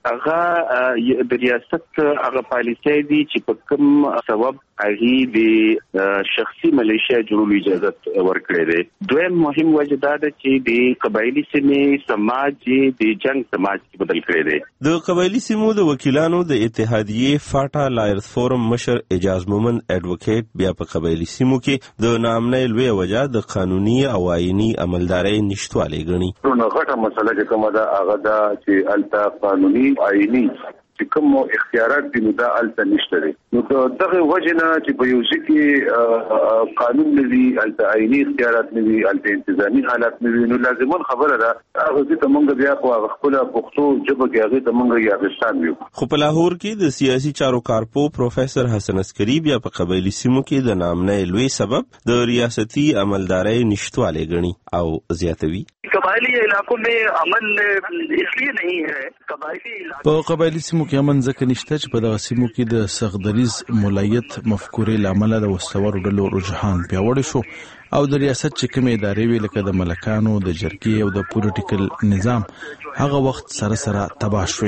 هغه د ریاست هغه پالیسۍ دي چې په کوم سبب هغې د شخصي ملیشیا جوړولو اجازت ورکړی دی. دویم مهم وجه دا ده چې د قبایلي سیمې سماج د جنګ سماج کې بدل کړی دی. د قبایلي سیمو د وکیلانو د اتحادیې فاټا لایرز فورم مشر اعجاز مومن اډوکیټ بیا په قبایلي سیمو کې د ناامنۍ لویه وجه د قانوني او آئیني عملدارۍ نشتوالی ګڼي. نو غټه مسله چې کومه ده هغه ده چې هلته قانوني آئیني چې کوم اختیارات دي نو دا هلته نشته دی. نو دغه وجه نه چې په یو ځای کې قانون نه وي، هلته آئیني اختیارات نه وي، هلته انتظامي حالات نه وي، نو لازمون خبره ده هغه ځای ته موږ بیا په هغه خپله پښتو ژبه کې هغې ته موږ یاغستان ویو. خو په لاهور کې د سیاسي چارو کارپو پروفیسر حسن عسکري بیا په قبایلي سیمو کې د ناامنۍ لوی سبب د ریاستي عملدارۍ نشتوالی ګڼي او زیاتوي. قبائلی علاقوں میں امن اس لیے نہیں ہے، قبائلی په قبایلي سیمو کې امن ځکه نشته چې په دغه سیمو کې د سغدریز ملایت مفکورې له امله د وسلوالو ډلو رجحان پیاوړی شو او د ریاست چې کومې ادارې وي لکه د ملکانو، د جرګې او د پولیټیکل نظام هغه وخت سره سره تباه شوې.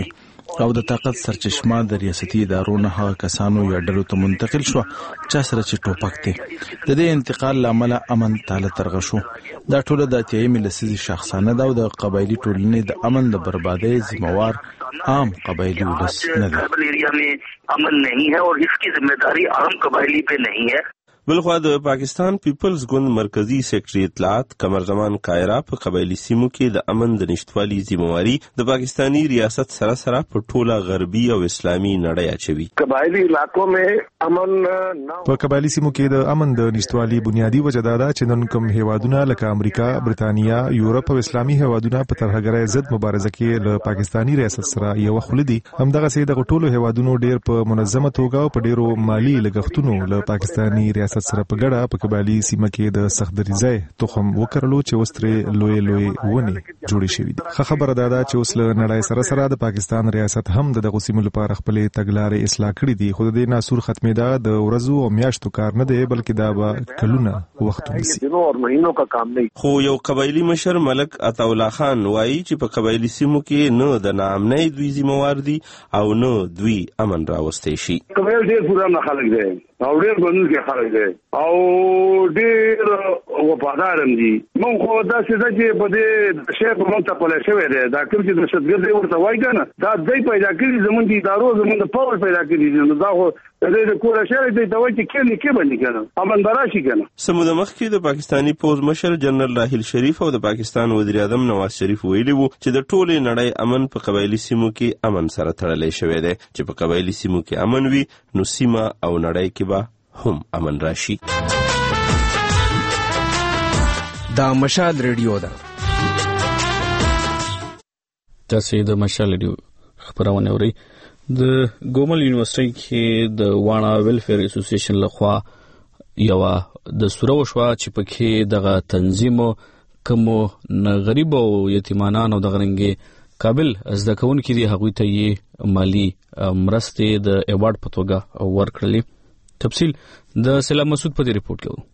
او د طاقت سرچشمه د ریاستي ادارو نه هغه کسانو یا ډلو ته منتقل شو چې سره چې ټوپک دی. د دې انتقال لامل امن تعالی ترغه شو. دا ټول د اتیایمي لسیزې شخصانه ده او د قبایلی ټولنې د امن د بربادۍ ذمہوار عام قبایلی ولس نه ده. एरिया में अमन नहीं है और इसकी जिम्मेदारी आम कबायली पे नहीं है. بلخوا د پاکستان پیپلز ګوند مرکزی سیکرټری اطلاعات قمر زمان کایرا په قبایلی سیمو کې د امن د نشټوالي ذمہواری د پاکستانی ریاست سره سره په ټوله غربي او اسلامي نړۍ اچوي. قبایلی علاقو کې امن په قبایلی سیمو کې د امن د نشټوالي بنیادی وجه دا ده چې نن کوم هیوادونه لکه امریکا، برتانیا، یورپ او اسلامي هیوادونه په ترهګرۍ ضد مبارزه کې له پاکستانی ریاست سره یو خلدي. همدغه سي د ټولو هیوادونو ډیر په منظمه توګه او په ډیرو مالی لګښتونو له پاکستانی ریاست سره په ګډه په قبایلی سیمه کې د سختدریزۍ تخم وکړلو چې وستري لوی لوی ونی جوړې شوې دي. ښه خبره ده چې اوس له نړۍ سره سره د پاکستان ریاست هم دغه سیمو لپاره خپل تګلارې اصلاح کړې دي. خو د دې ناسور ختمېدا د ورځو او میاشتو کار نه دی بلکې دا به کلونه وخت ونیسي. خو یو قبایلی مشر ملک عطاالله خان وایي چې په قبایلی سیمو کې نه د ناامنۍ دوی ذمہوار دي او نه دوی امن راوستي شي. قبایل ډېر پورانه خلک دي او ډېر بنونکي خلک دي او ډېر وفادار دي. مونږ خو داسې ده چې په دې شی په مونږ ته پلی شوی دی. دا کوم چې دهشتګرد دی ورته وایي که نه دا دوی پیدا کړي زمونږ د ادارو زمونږ د پول پیدا کړي دي. نو دا خو د دې د کوره شوی دی ته وایي چې کې نه کې باندې که نه امن به راشي که نه. څه موده مخکې د پاکستاني پوځ مشر جنرال راحیل شریف او د پاکستان وزیر اعظم نواز شریف ویلي وو چې د ټولې نړۍ امن په قبایلي سیمو کې امن سره تړلی شوی دی. چې په قبایلي سیمو کې امن وي نو سیمه او نړۍ کې به هم امن راشي. دا مشال ریډیو ده. تاسو د مشال ریډیو خبرونه اورئ. د ګومل یونیورسيټي کې د وانا ویلفیر اسوسییشن لخوا یو د سوره وشوا چې پکې دغه تنظیم کوم غریب او یتیمانان او دغه رنګي قابل زده کوونکي دي هغوی ته یې مالی مرستې د ایوارډ په توګه ورکړلې. تفصیل د سلام مسعود په دې ریپورت کې.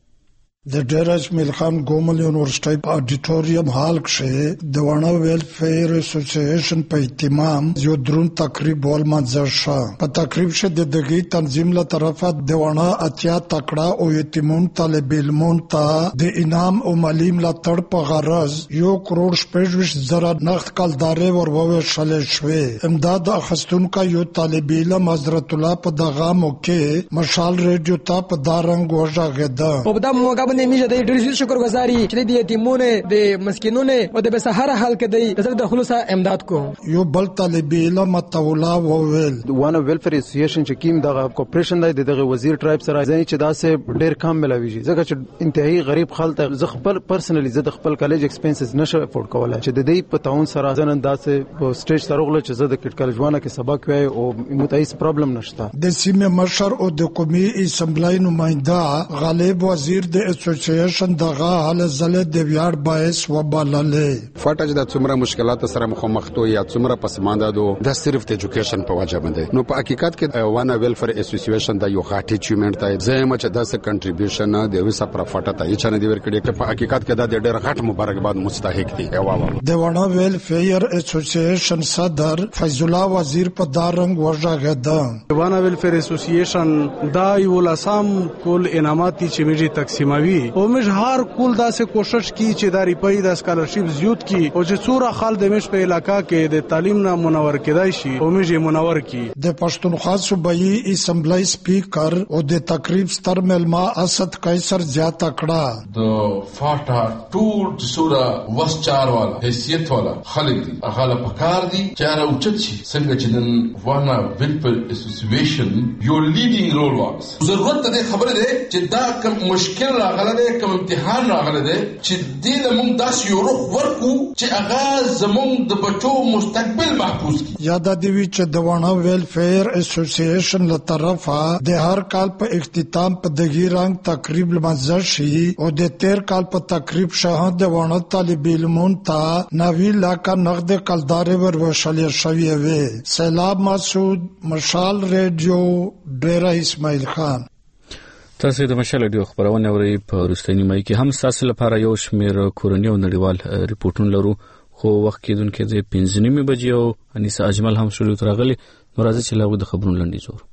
د ډیرج میل خان ګومل یونیورسيټي په اډیټوریم هال کې د وانا ویلفیر اسوسییشن په اهتمام یو درون تقریب ولمنځل شو. په تقریب کې د دغه تنظیم له طرفه د وانا اتیا تکړه او یتیمون طالب علمون ته د انعام او مالی ملاتړ په غرض یو کروڑ شپږ زره نقد کلدارې ورغوښل شوې. امداد اخستونکو یو طالب علم حضرت الله په دغه موقع مشال ریډیو ته په دارنګ وژغېده. په دغه موقع باندې میشه د ډېر شکرګزاري چې د یتیمونو د مسکینونو او د بسهره حل کړي د د خلوصه امداد کو. یو بل طالب علم تولا وویل وانا ویلفیر اسوسییشن چې کیم دغه کوپریشن دی دغه وزیر ټرایب سره ځای چې دا سه ډېر کم ملاويږي ځکه چې انتهایی غریب خلک ز خپل پرسنلی زه د خپل کالج ایکسپنسز نشه افورد کولای چې د دې په تعاون سره ځنن داسه په سټیج سره غوړل چې زه د کټ کالج وانه کې سبق وای او متایس پرابلم نشته. د سیمه مشر او د قومي اسمبلی نماینده غالب وزیر د اسوسییشن دغه حل زله د ویاړ باعث وبالله. فاټه د څومره مشکلات سره مخامخ تو یا څومره پسمانده دو د صرف د ایجوکیشن په وجه باندې. نو په حقیقت کې وانا ویلفیر اسوسییشن د یو غاټي اچیومنت دی زما چې داسه کنټریبیوشن د وسه پر فاټه ته چې نه دی ورکړي چې په حقیقت کې د ډېر غټ مبارکباد مستحق دي. د وانا ویلفیر اسوسییشن صدر فیض الله وزیر په دارنګ ورغېده. وانا ویلفیر اسوسییشن دا یو لاسام کول انعامات چې میږي تقسیموي او موږ هر کول داسې کوشش کی چې دا ریپای د سکالرشپ زیات کی او چې څوره خال د مش په علاقہ کې د تعلیم نه منور کېدای شي او موږ منور کی. د پښتونخوا صوبایي اسمبلی سپیکر او د تقریب ستر ملما اسد قیصر زیاته کړه د فاټا ټول څوره وسچار والا حیثیت والا خلک دي هغه له پکار دي چې را اوچت شي څنګه چې د وانا ویلفیر اسوسییشن یو لیډینګ رول واکس. ضرورت دې خبره ده چې دا کوم مشکل راغله ده کوم امتحان راغله ده چې دې د موږ داسې یو روح ورکو چې هغه زموږ د بچو مستقبل محفوظ کړي. یاد دی چې د وانا ویلفیر اسوسییشن له طرفه د هر کال په اختتام په دغه رنګ تقریب لمنځل شي او د تیر کال په تقریب شهادت د وانا طالب علمون ته نوی لاکه نقد کلدارې ورغوښل شوې وي. سلام مسعود مشال ریډیو ډیره اسماعیل خان. تاسو د مشال ریډیو خبرونه اورئ. په وروستۍ نیمه کې هم تاسو لپاره یو شمېر کورنۍ او نړیوال ریپورتونه لرو خو وخت کېدونکې د پنځه نیمې بجې او انیسه اجمل هم شروع ترغلي نو راځي چې لاغو د خبرونو لنډی زور.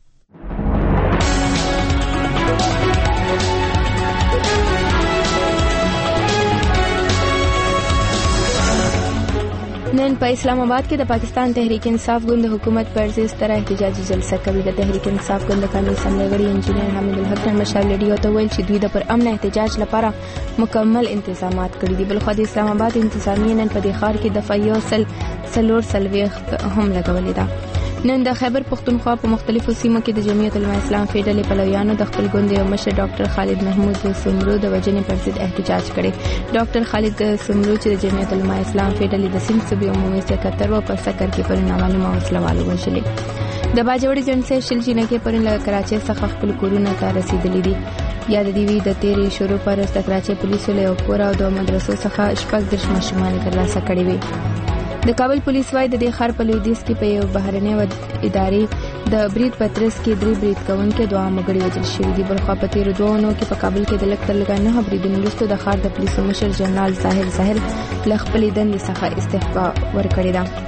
نن په اسلام آباد کې د پاکستان تحریک انصاف ګوند حکومت پر ضد ستره احتجاجي جلسه کوي. د تحریک انصاف ګوند قانوني اسمبلی غړي انجینر حمید الحق مشال ریډیو ته ویل چې دوی د پر امن احتجاج لپاره مکمل انتظامات کړي دي. بلخو د اسلام آباد انتظامیه نن په دې ښار کې د فیو سل سلور سلويخت هم لګولې ده. نن د خیبر پختونخوا په مختلفو سیمو کې د جمعیت العلماء اسلام فیډرالي پلویانو د خپل ګوند یو مشر ډاکټر خالد محمود سمرو د وجنې پر ضد احتجاج کړي. ډاکټر خالد سمرو چې د جمعیت العلماء اسلام فیډرالي د سیند صوبې عمومي سکرټر و په سکر کې پر نامعلومه وسلوالو وژلې. د باجوړي جنسې شل جنکې پر له کراچۍ څخه خپل کورونه ته رسیدلې دي. یا د دیوی د تیرې شروع پر د کراچۍ پولیسو له کور او د مدرسو څخه شپږ دیرش ماشومان ترلاسه کړي وي. د کابل پولیس وايي د دې ښار په لویدیځ کې په یو بهرنۍ ادارې د برید پترس کې درې برید کوونکي دوه مګړي وژل شوي دي. بلخوا په تیرو دوه اونو کې په کابل کې د لږ تر لږه نه بریدونو وروسته د ښار د پولیسو مشر جنرال ظاهر ظاهر له خپلې دندې څخه استعفا ورکړې ده.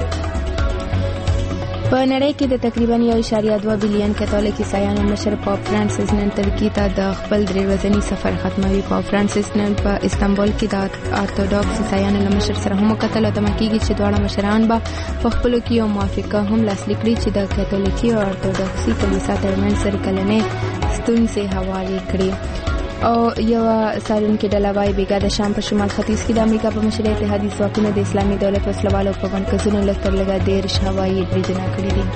په نړۍ کې د تقریبا یو اعشاریه دوه بلین کاتولیک عیسایانو مشر پاپ فرانسیس نن ترکیې ته د خپل درې ورځني سفر ختموي. پاپ فرانسیس نن په استانبول کې د ارتودوکس عیسایانو له مشر سره هم وکتل او تمه کېږي چې دواړه مشران به په خپلو کې یو موافقه هم لاسلیک کړي چې د کاتولیکي او ارتودوکسي کلیسا ترمنځ سره کلنې ستونزې هوارې کړي. او یو سارونکي ډله وايي بیګا د شام په شمال ختیځ کې د امریکا په مشرۍ اتحادیې ځواکونو د اسلامي دولت وسلوالو په مرکزونو لږ تر لږه دیرش هوایي بریدونه کړي دي.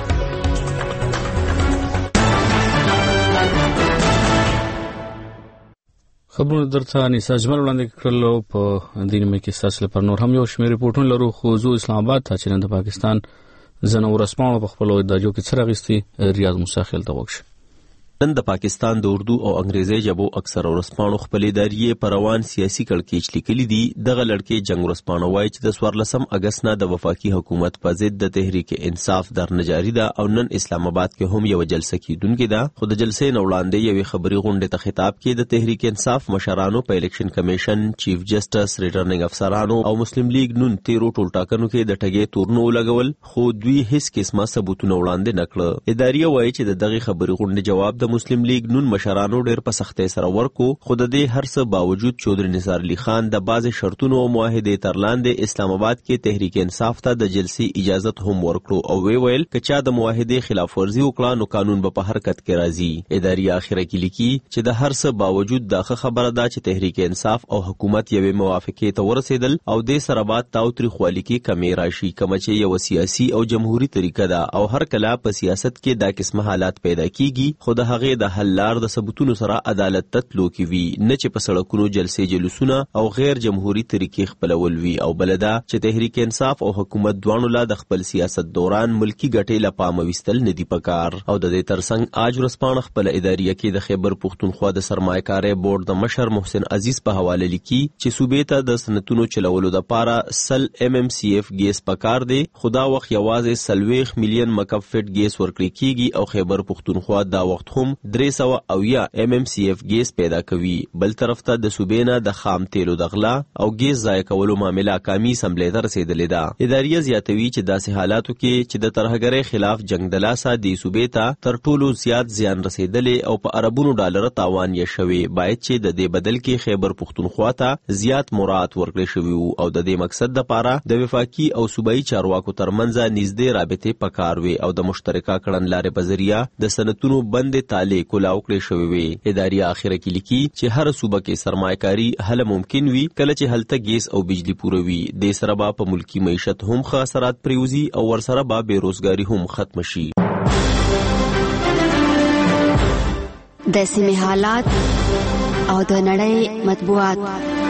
خبرونه درته انیسه اجمل وړاندې کړل او په دې نیمه کې ستاسو لپاره نور هم یو شمېر ریپورټونه لرو. خو زه اسلام آباد ته چې نن د پاکستان ځنو ورسپانو په خپلو ادعاجو کې څه راغستي ریاض موسی خیل ته وکړي. نن د پاکستان د اردو او انګریزي ژبو اکثر ورسپانو خپل ادارې پر روان سیاسي کړکېچ لیکلي دي. دغه لړکې جنگ ورسپانو وایي چې د څوارلسم اگست نه د وفاقي حکومت په ضد د تحریک انصاف درنه جاری ده او نن اسلام آباد کې هم یو جلسه کیدونکې ده. خو د جلسې نه وړاندې یوې خبري غونډې ته خطاب کې د تحریک انصاف مشرانو په الیکشن کمیشن، چیف جسټس، ریټرننګ افسرانو او مسلم لیگ نون تیرو ټولټاکنو کې د ټګې تورنو لګول، خو دوی هیڅ قسمه ثبوتونه وړاندې نکړه. ادارې وایي چې د دغه خبري غونډې جواب د مسلم لیگ نون مشرانو ډېر په سختۍ سره ورکو. خو د دې هر څه باوجود چودري نثار علي خان د بعض شرطونو او معاهدې تر لاندې اسلام آباد کې تحریک انصاف ته د جلسې اجازت هم ورکړو او وی ویل که چا د معاهدې خلاف ورزي وکړه نو قانون به په حرکت کې راځي. ادارې اخره کې لیکي چې د هر څه باوجود دغه خبره ده چې تحریک انصاف او حکومت یوې موافقې ته ورسېدل او د سره بعد تاوتریخوالي کې کمی راشي، کوم چې یو سیاسي او جمهوریت طریقه ده او هر کله په سیاست کې دا قسمه حالات پیدا کیږي. خو د هغې د حل لار د ثبوتونو سره عدالت تطلو کی وی، نه چې په سړکونو جلسې جلوسونه او غیر جمهوریت طریقې خپلول وی. او بلدا چې تحریک انصاف او حکومت دوانو لا د خپل سیاست دوران ملکی ګټې لا پام وستل نه دی پکار. او د دې ترڅنګ اج ورسپانه خپل ادارې کې د خیبر پختونخوا د سرمایه‌کارۍ بورډ د مشر محسن عزیز په حواله لیکي چې صوبې ته د صنعتونو چلولو د پاره سل ام ام سی اف ګیس پکار دی. خدا وخت یوازې سلويخ میلیون مکعب فټ ګیس ورکړي کیږي او خیبر پختونخوا دا وخت هم درې سوه او یا ام ام سی اف ګیس پیدا کوي. بل طرف ته د صوبې نه د خام تیلو د غلا او ګیس ضایع کولو معامله کامی سمبلې ته رسیدلې ده. ادارې زیاتوي چې داسې حالاتو کې چې د ترهګرۍ خلاف جنگ د لاسه د صوبې ته تر ټولو زیات زیان رسیدلې او په اربونو ډالر تاوان یې شوی، باید چې د دې بدل کې خیبر پختونخوا ته زیات مراعات ورکړل شوی او د دې مقصد لپاره د وفاقي او صوبایي چارواکو ترمنځ نږدې رابطې پکار وي او د مشترکه کړنلارې په ذریعہ د صنعتونو بندې تالې کولاو کړې شوی وي. ادارې اخره کې لیکي چې هر صوبه کې سرمایه‌کاري هله ممکن وي کله چې هلته ګیس او بجلی پوروي. د سره با په ملکی معیشت هم ښه اثرات پریوزي او ورسره با بیروزګاری هم ختم شي. د سیمې حالات او د نړۍ مطبوعات.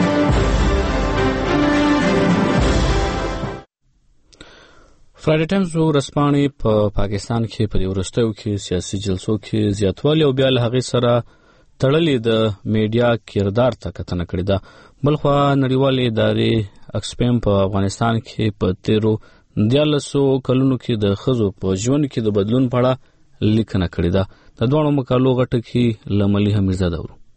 فرایډے ټایمز ورسپانې په پاکستان کې په وروستیو کې سیاسي جلسو کې زیاتوالی او بیا له هغې سره تړلې د میډیا کردار ته کتنه کړې ده. بلخوا نړیوالې ادارې اکسپیم په افغانستان کې په تیرو دیارلسو کلونو کې د ښځو په ژوند کې د بدلون په اړه لیکنه کړې ده. د دواړو مقالو غټه کې له ملیحه میرزاده ورو.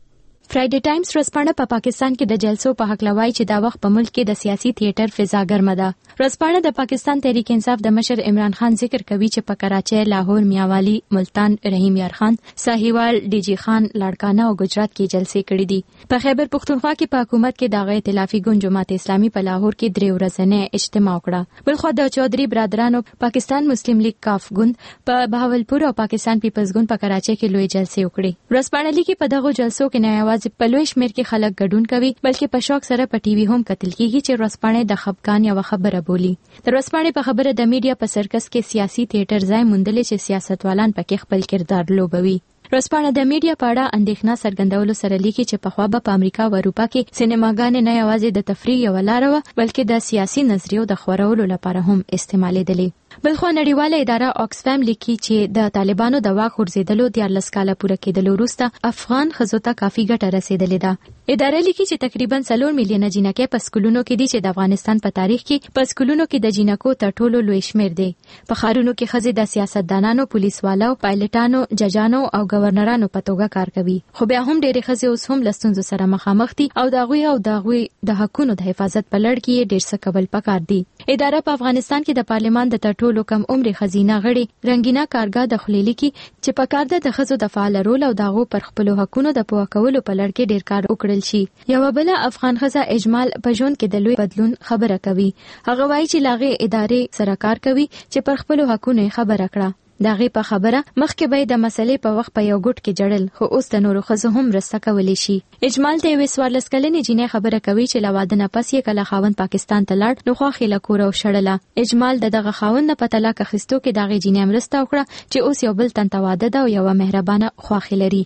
فرایډي ټایمز ورځپاڼه په پاکستان کې د جلسو په حق لوي چې دا وخت په ملک کې د سیاسي تھیټر فضا ګرمه ده. ورځپاڼه د پاکستان تحریک انصاف د مشر عمران خان ذکر کوي چې په کراچۍ، لاهور، میاوالی، ملتان، رحیم یار خان، ساهیوال، ډي جی خان، لاړکانه او گجرات کې جلسې کړې دي. په خیبر پختونخوا کې په حکومت کې دغه ائتلافي ګوند جماعت اسلامي په لاهور کې درې ورځې اجتماع وکړه. بلخو د چودري برادرانو پاکستان مسلم لیگ کاف ګوند په بهاولپور او پاکستان پیپلز ګوند په کراچۍ کې لوی جلسې وکړې. ورځپاڼه لیکي په دغه جلسو کې نه یوازې په لوی شمېر کې خلک ګډون کوي بلکې په شوق سره په ټي وي هم کتل کیږي چې ورځپاڼه د خپګان یو خبره بولی. د ورځپاڼې په خبره د میډیا په سرکس کې سیاسي تھیټر ځای موندلې چې سیاستوالان پکې خپل کردار لوبوي. ورځپاڼه د میډیا په اړه اندېښنه څرګندولو سره لیکي چې په خوا به په امریکا او اروپا کې سینماګانې نه یوازې د تفریح یو لار وه بلکې د سیاسي نظریو د خورولو لپاره هم استعمالېدلې. بلخو نړیواله اداره آکسفام لیکي چې د طالبانو د واک غورځېدلو دیارلس کاله پوره کېدلو وروسته افغان ښځو ته کافي ګټه رسېدلې ده. اداره لیکي چې تقریبا څلور میلیونه جینکې په سکولونو کې دي چې د افغانستان په تاریخ کې په سکولونو کې د جینکو تر ټولو لوی شمېر دی. په ښارونو کې ښځې د سیاستدانانو، پولیسوالو، پایلټانو، ججانو او گورنرانو په توګه کار کوي. خو بیا هم ډېرې ښځې اوس هم له ستونزو سره مخامخ دي او د هغوی او د هغوی د حقونو د حفاظت په لړ کې یې ډېر څه کول پکار دي. اداره په افغانستان کې د پارلمان د تر ټولو کم عمر خزینه غړي رنگینا کارګاه د خلیلی کې چې په کار ده د ښځو د فعال رول او دغه پر خپل حقونو د پوهه کولو په لړ کې ډیر کار وکړل شي. یو بل افغان ښځه اجمال په ژوند کې د لوی بدلون خبره کوي. هغه وایي چې لاغه ادارې سره کار کوي چې پر خپل حقونو خبره کړه. دغه په خبره مخکې به د مسلې په وخت په یو ګټ کې جړل خو اوس د نورو ښځو هم رسته کولی شي. اجمال ته یې څوارلس کلنې جینۍ خبره کوي چې له واده نه پس یې کله خاوند پاکستان ته لاړ نو خواښې له کوره وشړله. اجمال د دغه خاوند نه په طلاق اخیستو کې دغه جینۍ مرسته وکړه چې اوس یو بل تن ته واده ده او یوه مهربانه خواښې لري.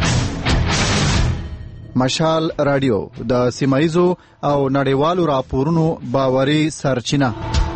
مشال رادیو د سیمایزو او نړیوالو راپورونو باوري سرچینه.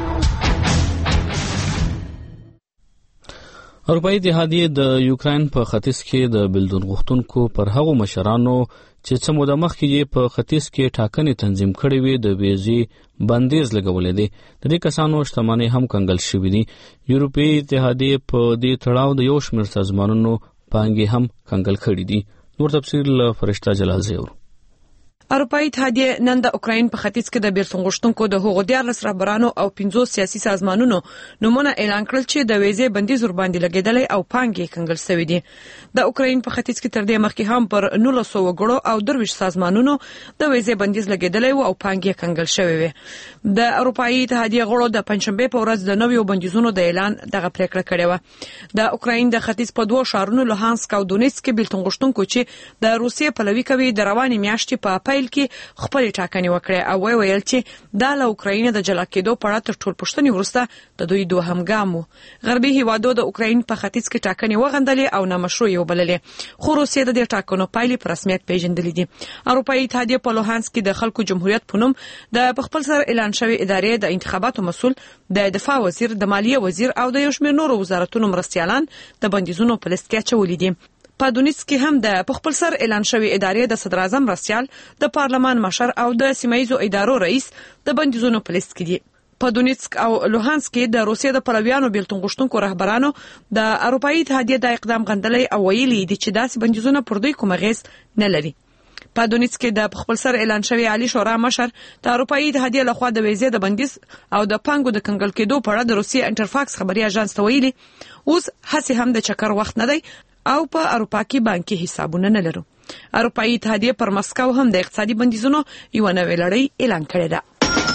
اروپایي اتحادیه د یوکرين په ختیځ کې د بلدون غوښتونکو پر هغو مشرانو چې څه موده مخکې یې په ختیځ کې ټاکنې تنظیم کړې وې د ویزې بندیز لګولې دي. د دې کسانو شتمنۍ هم کنګل شوې دي. یورپي اتحادیه په دې تړاو د یو شمېر سازمانونو پانګې هم کنګل کړې دي. نور تفصیل له فرشته جلال زیور. اروپایي اتحادیه نن د اوکراین په ختیځ کې د بیلتون غوښتونکو د هغو دیارلس رهبرانو او پنځوس سیاسي سازمانونو نومونه اعلان کړل چې د ویزې بندیز ورباندې لګېدلی او پانګې کنګل شوې دي. د اوکراین په ختیځ کې تر دې مخکې هم پر نولسو وګړو او درویشت سازمانونو د ویزې بندیز لګېدلی و او پانګې کنګل شوې وې. د اروپایي اتحادیه غړو د پنځشنبې په ورځ د نویو بندیزونو د اعلان دغه پریکړه کړې وه. د اوکراین د ختیځ په دوه ښارونو لوهانسک او دونیتسک کې بیلتون غوښتونکو چې د روسیې پلوي کوي د روانې میاشتې په پیل کې خپل ټاکنې وکړې او وی ویل چې دا له اوکراین د جلا کېدو په اړه تر ټولو پښتني ورسته د دوی دوهم ګام وو. غربي هیوادو د اوکراین په ختیځ کې ټاکنې وغندلې او نامشروع یې وبللې خو روسیې د دې ټاکنو پایلې په رسمیت پیژندلې دي. اروپایي اتحادیه په لوهانسک کې د خلکو جمهوریت په نوم د خپل سر اعلان شوی ادارې د انتخاباتو مسؤل، د دفاع وزیر، د مالیه وزیر او د یو شمېر نورو وزارتونو مرستیالان د بندیزونو په لیست کې اچولي دي. په دونیتسک کې هم د خپل سر اعلان شوی ادارې د صدر اعظم مرستیال، د پارلمان مشر او د سیمایزو ادارو رئیس د بندیزونو په لیست کې دي. په دونیتسک او لوهانسک کې د روسیې د پلویانو بیلتون غوښتونکو رهبرانو د اروپایي اتحادیه د اقدام غندلی او ویلي دي چې داسې بندیزونه پر دوی کوم اغیز نه لري. په دونیتسک کې د خپل سر اعلان شوی عالی شورا مشر د اروپایي اتحادیه لخوا د ویزې د بندیز او د پانګو د کنګل کېدو په اړه د روسیې انټرفاکس خبري اژانس ته ویلي اوس هڅې هم د چکر وخت نه دی او په اروپا کې بانکي حسابونه نه لرو. اروپایي اتحادیه پر مسکو هم د اقتصادي بندیزونو یو نوې لړۍ اعلان کړې ده.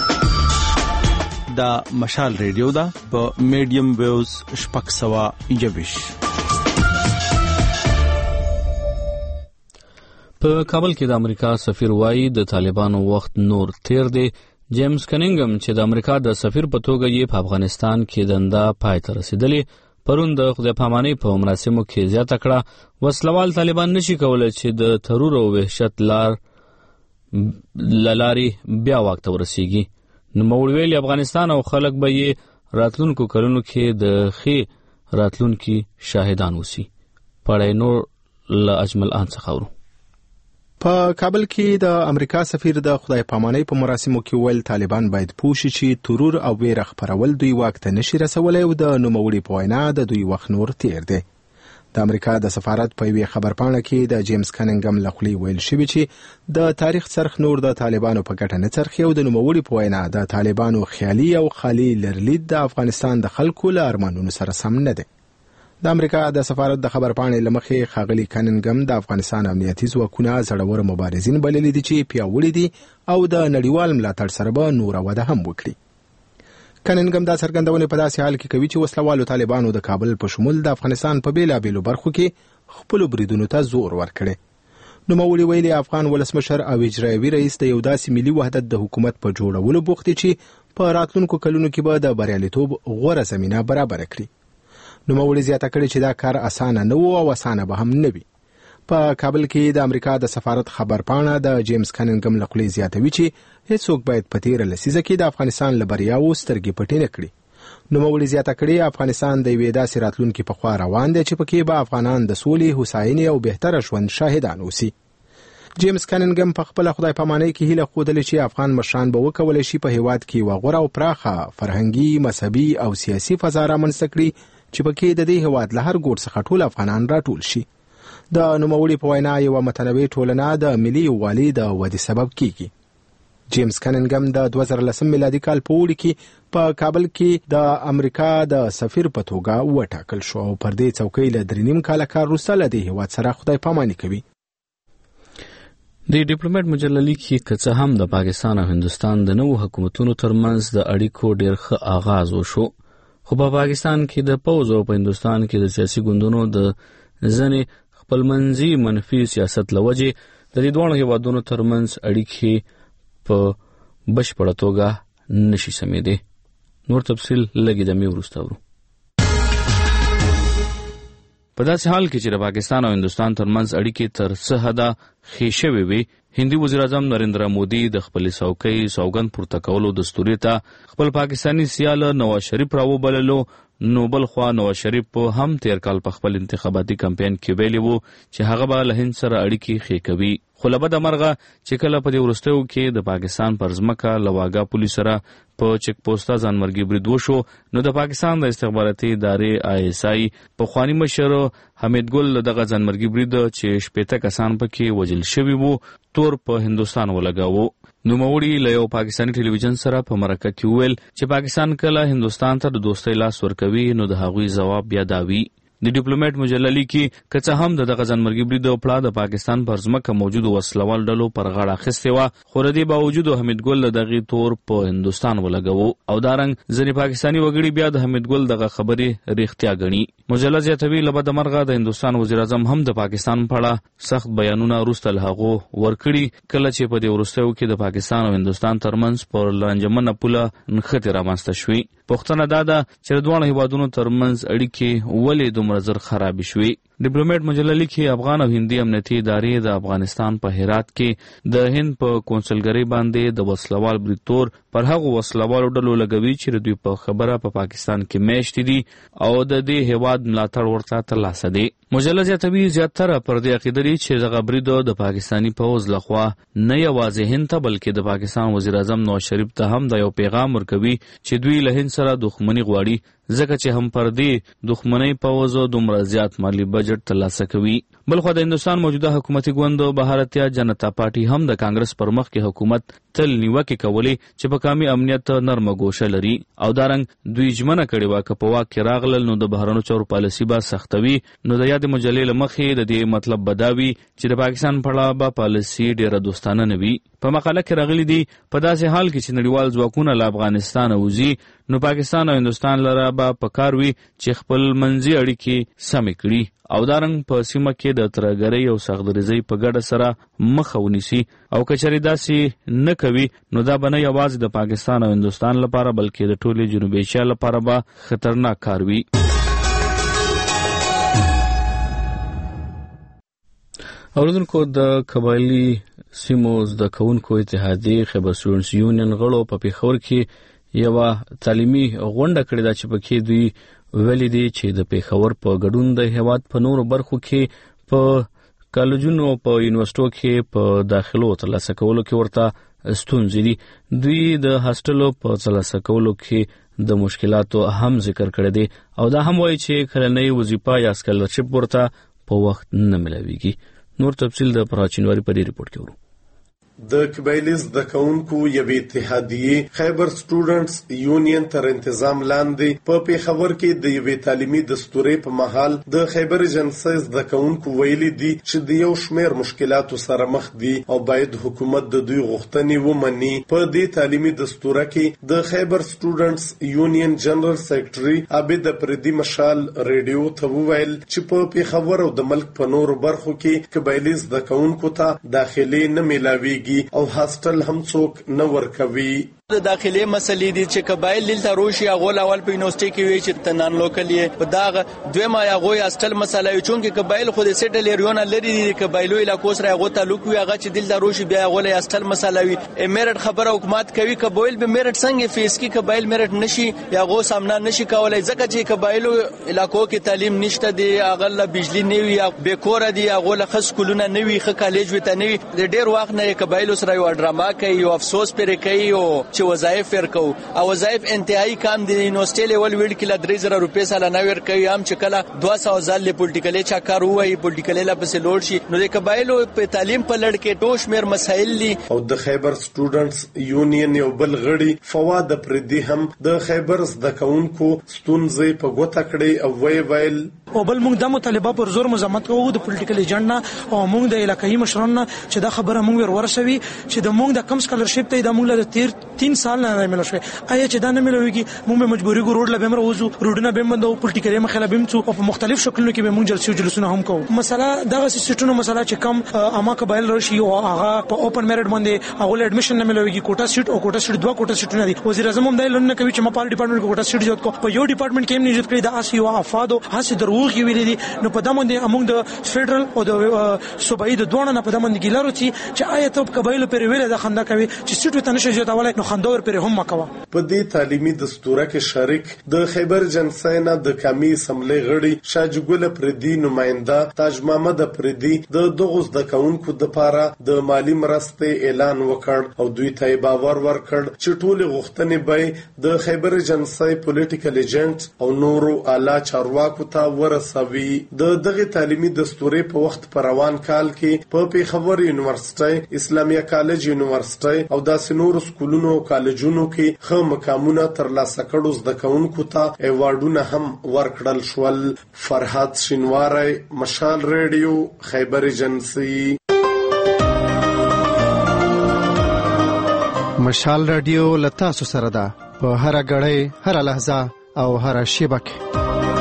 د مشال ریډیو ده په میډیم ویوز شپږ سوه یوویش. په کابل کې د امریکا سفیر وایي د طالبانو وخت نور تیر دی. جیمز کنینګم چې د امریکا د سفیر په توګه یې په افغانستان کې دنده پای ته رسیدلې پرون د خدای پامانۍ په مراسمو کې زیاته کړه وسلوال طالبان نشي کولای چې د ترور او وحشت لار لاري بیا واک ته ورسیږي. نو موړویل افغانستان او خلک به یې راتلونکو کلونو کې د خې راتلونکي شاهدان وسی. پړای نور ل اجمل ان څخه په کابل کې د امریکا سفیر د خدای پامانۍ په مراسمو کې ویل طالبان باید پوه شي چې ترور او ویره خپرول دوی واک ته نشي رسولی او د نوموړي په وینا د دوی وخت نور تیر دی. د امریکا د سفارت په یوې خبرپاڼه کې د جیمز کننګم لخوا ویل شوی چې د تاریخ څرخ نور د طالبانو په ګټه نه څرخي او د نوموړي په وینا د طالبانو خیالي او خالي لرلید د افغانستان د خلکو له ارمانونو سره سم نه دی. د امریکا د سفارت د خبرپاڼې لمخې ښاغلي کننګم د افغانستان امنیتي ځواکونه زړور مبارزین بللي دي چې پیاوړي دي او د نړیوال ملاتړ سره به نوره وده هم وکړي. کننګم دا څرګندونه په داسې حال کې کوي چې وسلوالو طالبانو د کابل په شمول د افغانستان په بیلابېلو برخو کې خپل بریدونو ته زور ورکړي. نوموړي ویلي افغان ولسمشر او اجرایوي رئیس د یو داسې ملي وحدت د حکومت په جوړولو بوخت دي چې په راتلونکو کلونو کې به د بریالیتوب غوره زمینه برابر کړي. نوموړي زیاته کړې چې دا کار اسانه نه و او اسانه به هم نه وي. په کابل کې د امریکا د سفارت خبرپاڼه د جیمز کننګم لخوا زیاتوي چې هیڅوک باید په تیره لسیزه کې د افغانستان له بریاوو سترګې پټې نه کړي. نوموړي زیاته کړې افغانستان د یوې داسې راتلونکي په خوا روان دی چې پکې به افغانان د سولې، هوساینې او بهتره ژوند شاهدان اوسي. جیمز کننګم په خپل خدای پامانۍ کې هیله ښودلې چې افغان مشران به وکولی شي په هیواد کې یوه غوره او پراخه فرهنګي، مذهبي او سیاسي فضا رامنځته کړي چې پکې د دې هیواد له هر ګوټ څخه ټول افغانان راټول شي. د نوموړي په وینا یوه متنوع ټولنه د ملي یووالي د ودې سبب کیږي. جیمز کننګم د دوه زره لسم میلادي کال په اوړي کې په کابل کې د امریکا د سفیر په توګه وټاکل شو او پر دې څوکۍ له درې نیم کاله کار وروسته له دې هیواد سره خدای پاماني کوي. د ډیپلوماټ مجله لیکي که څه هم د پاکستان او هندوستان د نوو حکومتونو ترمنځ د اړیکو ډېر ښه آغاز وشو، خو په پاکستان کې د پوځ او په هندوستان کې د سیاسي ګوندونو د ځینې خپلمنځي منفي سیاست له وجې د دې دواړو هیوادونو ترمنځ اړیکې په بشپړه توګه نشي سمېدی. نور تفصیل لږې دمې وروسته ورو. په داسې حال کې چې د پاکستان او هندوستان ترمنځ اړیکې تر څه حده ښې شوې وي، هندي وزیر اعظم نریندرا مودي د خپلې څوکۍ سوګند پورته کولو دستوري ته خپل پاکستاني سیال نواز شریف راوبللو. نو بل خوا نواز شریف هم تیر کال په خپل انتخاباتي کمپاین کې ویلي وو چې هغه به له هند سره اړیکې ښې کوي. خو له بده مرغه چې کله په دې وروستیو کې د پاکستان پر ځمکه له واګا پولیس سره په چک پوسټه ځانمرګي برید وشو، نو د پاکستان د استخباراتي ادارې آی اس آی پخواني مشر حمید ګل دغه ځانمرګي برید چې شپېته کسان پکې وژل شوي وو تور په هندوستان ولګاوه. نوموړي له یو پاکستاني ټلویزیون سره په مرکه کې وویل چې پاکستان کله هندوستان ته د دوستۍ لاس ورکوي نو د هغوی ځواب بیا دا وي. د ډیپلوماټ مجله لیکي که څه هم د دغه ځانمرګي برید او پړه د پاکستان پر ځمکه موجودو وسلوال ډلو پر غاړه اخیستې وه، خو د دې باوجود حمید ګل د دغې تور په هندوستان ولګاوه او دارنګ ځینې پاکستاني وګړي بیا د حمید ګل دغه خبرې رښتیا ګڼي. مجله زیاتوي له بده مرغه د هندوستان وزیر اعظم هم د پاکستان په اړه سخت بیانونه وروسته له هغو ورکړي کله چې په دې وروستیو کې د پاکستان او هندوستان ترمنځ پر لانجمنه پوله نښتې رامنځته شوې. پوښتنه دا ده چې د دواړو هیوادونو ترمنځ اړیکې ولې دومره زر خرابې شوې. ډیپلوماټ مجله لیکي افغان او هندي امنیتي ادارې د افغانستان په هرات کې د هند په کونسلګرۍ باندې د وسلوال بریدتور پر هغو وسلوالو ډلو لګوي چې د دوی په خبره په پاکستان کې میشتې دي او د دې هیواد ملاتړ ورته ترلاسه دی. مجله زیاتوي زیاتره پر دې عقیده دي چې دغه برید د پاکستاني پوځ لخوا نه یوازې هند ته بلکې د پاکستان وزیر اعظم نواز شریف ته هم د یو پیغام ورکوي چې دوی له هند سره دښمني غواړي، ځکه چې هم پر دې دښمنۍ پوځ دومره زیات مالی بجټ ترلاسه کوي. بلخوا د هندوستان موجوده حکومتي ګوند بھارتیه جنتا پارټي هم د کانګرس پر مخ کې حکومت تل نیوکې کولې چې په کامي امنیت نرمه ګوشه لري او دارنګ دوی ژمنه کړې وه که په واک کې راغلل نو د بهرنیو چارو پالیسي به سختوي. نو د یادې مجلې له مخې د دې مطلب به دا وي چې د پاکستان په اړه به پالیسي ډېره دوستانه نه وي. په مقاله کې راغلي دي په داسې حال کې چې نړیوال ځواکونه له افغانستان وځي نو پاکستان او هندوستان لره به پکار وي چې خپل منځي اړیکې سمې کړي او دارنګ په سیمه کې د ترهګرۍ او سختدریزۍ په ګډه سره مخه ونیسي او که چېرې داسې نه کوي نو دا به نه یوازې د پاکستان او هندوستان لپاره بلکې د ټولې جنوبي ایشیا لپاره به خطرناک کار وي. اوریدونکو د قبایلي سیمو زده کوونکو اتحادیې خیبر سټوډنټس یونین غړو په پېښور کې یوه تعلیمي غونډه کړې ده چې پکې دوی ویلي دي چې د پېښور په ګډون د هېواد په نورو برخو کې په کالجونو او په یونیورسټو کې په داخلو ترلاسه کولو کې ورته ستونزې دي. دوی د هاسټلو په ترلاسه کولو کې د مشکلاتو هم ذکر کړی دی او دا هم وایي چې کلنۍ وظیفه یا سکالرشپ ورته په وخت نه ملاويږي. نور تفصیل د پراچینواری په دې ریپورت کې ورو. د قبایلیز د کونکو یو اتحادیه خیبر سټوډنټس یونین تر انتظام لاندې په پیښور کې د یو تعلیمي دستوري په محل د خیبر جنسیز د کونکو ویلي دي چې د یو شمیر مشکلاتو سره مخ دي او باید حکومت د دوی غوښتنې ومني. په دې تعلیمي دستور کې د خیبر سټوډنټس یونین جنرال سیکریټري عابد پردي مشال ریډیو ته وویل چې په پیښور او د ملک په نورو برخو کې قبایلیز د کونکو ته داخلي نه ملاويږي او هاستل هم څوک نه ورکوي. د داخلي مسلې دي چې قبایل دلته روشي غول اول په یونیورسيټي کې وی چې تنان لوکل یې په داغه دویمه هغه هاستل مسله وي چې قبایل خو د سیټل ایریونه لري دي قبایلو علاقو سره هغه تعلق وي هغه چې دلته روشي بیا غول هاستل مسله وي. میرټ خبره حکومت کوي قبایل به میرټ څنګه فیس کې قبایل میرټ نشي یا غو سامنا نشي کولای ځکه چې قبایلو علاقو کې تعلیم نشته دي هغه له بجلی نه وي به کور دي هغه له خص کولونه نه وي خ کالج وته نه وي د ډیر وخت نه قبایلو سره یو ډراما کوي او افسوس پرې کوي او وظایف ورکو او وظایف انتهایی کم دي. یونیورسيټي لیول ویل کې ل درې زره روپے سالانه ورکوي هم چې کله دوه سوه ځل له پولیټیکل چا کار وایي پولیټیکل لا پسې لوړ شي نو د قبایلو په تعلیم په لړ کې ټوش میر مسایل دي. او د خیبر سټوډنټس یونین یو بل غړي فواد پردي هم د خیبر د کونکو ستونزې په ګوته کړې او وی ویل او بل موږ د مطالبه پر زور مزاحمت کوو د پولیټیکل ایجنډ نه او موږ د علاقايي مشرانو چې دا خبره موږ ورورسوي چې د موږ د کم سکالرشپ ته د موږ له تیر تین سال نه ملو شوی آیا چې دا نه ملويږي موږ به مجبوري ګو روډ لبم روزو روډونه به مندو پولیټیکل مخاله بیم څو او په مختلف شکلونو کې به موږ جلسې جلسونه هم کوو. مسله دغه سیستمونو مسله چې کم اما قبایل راشي او هغه په اوپن میرټ باندې هغه اډمیشن نه ملويږي کوټا سیټ او کوټا سیټ دوه کوټا سیټونه دي. وزیر اعظم هم دا اعلان نه کوي چې ما پال ډپارټمنټ کوټا سیټ جوړ کو په یو ډپارټمنټ کې هم نه جوړ کړی د اسی او افادو هڅه دروغ ویلې دي. نو په دمن دي امونږ د فدرال او د صوبایي د دوه نه په دمن ګیلارو چې چې آیا ته قبایل پر ویل د خندا کوي چې سیټ ته نشه جوړولای نو خندور پر هم مکوا. په دې تعلیمي دستور کې شریک د خیبر جنسینا د کمی سملې غړي شاجګل پردي نماینده تاج محمد پردي د دغوز د کونکو د پاره د مالی مرستې اعلان وکړ او دوی ته باور ورکړ چې ټول غوښتنې به د خیبر جنسي پولیټیکل ایجنټ او نورو اعلی چارواکو ته ورسوي. د دغه تعلیمي دستوري په وخت پر روان کال کې په پیښور یونیورسيټي اسلامیه کالج یونیورسيټي او د سنور سکولونو کالجونو کې خو مقامونه ترلاسه کړو زده کوونکو ته ایوارډونه هم ورکړل شول. فرحات شینواری مشال ریډیو خیبر ایجنسی. مشال ریډیو لتا سره ده په هر غړې هر لحظه او هر شبکه.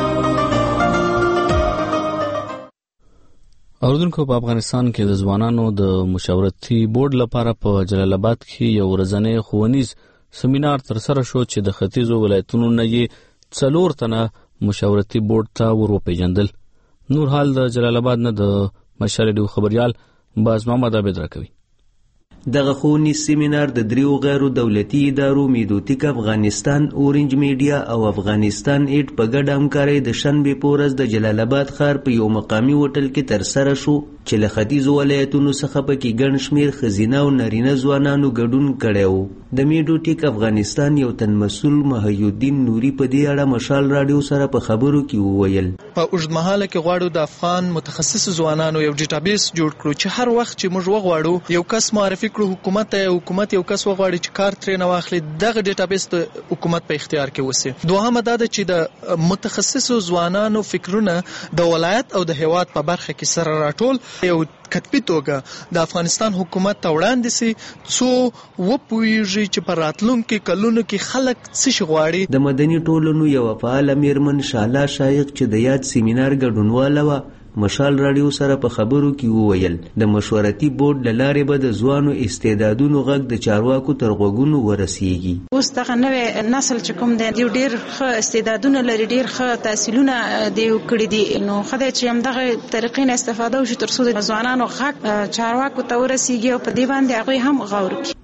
اوردونکو په افغانستان کې د ځوانانو د مشاورتي بورډ لپاره په جلال آباد کې یو ورځنی ښوونیز سیمینار ترسره شو چې د ختیځو ولایتونو نه یې څلور تنه مشاورتي بورډ ته ورپېژندل. نور حال د جلال آباد نه د مشال ریډیو خبريال باز محمد عابد راکوي. دغه ښوونیز سیمینار د دریو غیر دولتي ادارو میډوتیک افغانستان اورنج میډیا او افغانستان ایډ په ګډه همکارۍ د شنبې په ورځ د جلال آباد ښار په یو مقامي هوټل کې ترسره شو چې له ختیځو ولایتونو څخه پکې ګڼ شمېر ښځینه او نارینه ځوانانو ګډون کړی و. د میډوتیک افغانستان یو تن مسؤل محی الدین نوري په دې اړه مشال راډیو سره په خبرو کې وویل په اوږدمهاله کې غواړو د افغان متخصص ځوانانو یو ډیټابیس جوړ کړو چې هر وخت چې موږ وغواړو یو کس معرفي کړو حکومت ته حکومت یو کس وغواړي چې کار ترې نه واخلي دغه ډیټابیس د حکومت په اختیار کې وسی. دوهمه دا ده چې د متخصصو ځوانانو فکرونه د ولایت او د هیواد په برخه کې سره راټول یو کتبي توګه د افغانستان حکومت ته وړاندې سي څو وپوهیږي چې په راتلونکو کلونو کې خلک څه شي غواړي. د مدني ټولنو یو فعال میرمن شاله شایق چې د یاد سیمینار ګډونواله و مشال راډیو سره په خبرو کې وویل د مشورتي بورډ له لارې به د ځوانو استعدادونو غږ د چارواکو تر غوږونو ورسیږي. اوس دغه نوې نسل چې کوم دی ډېر ښه استعدادونه لري ډېر ښه تحصیلونه دی کړي دي نو خدای چې هم دغه طریقې نه استفاده وشي تر څو د ځوانانو غږ چارواکو ته ورسیږي او په دې باندې هغوی هم غور وکړي.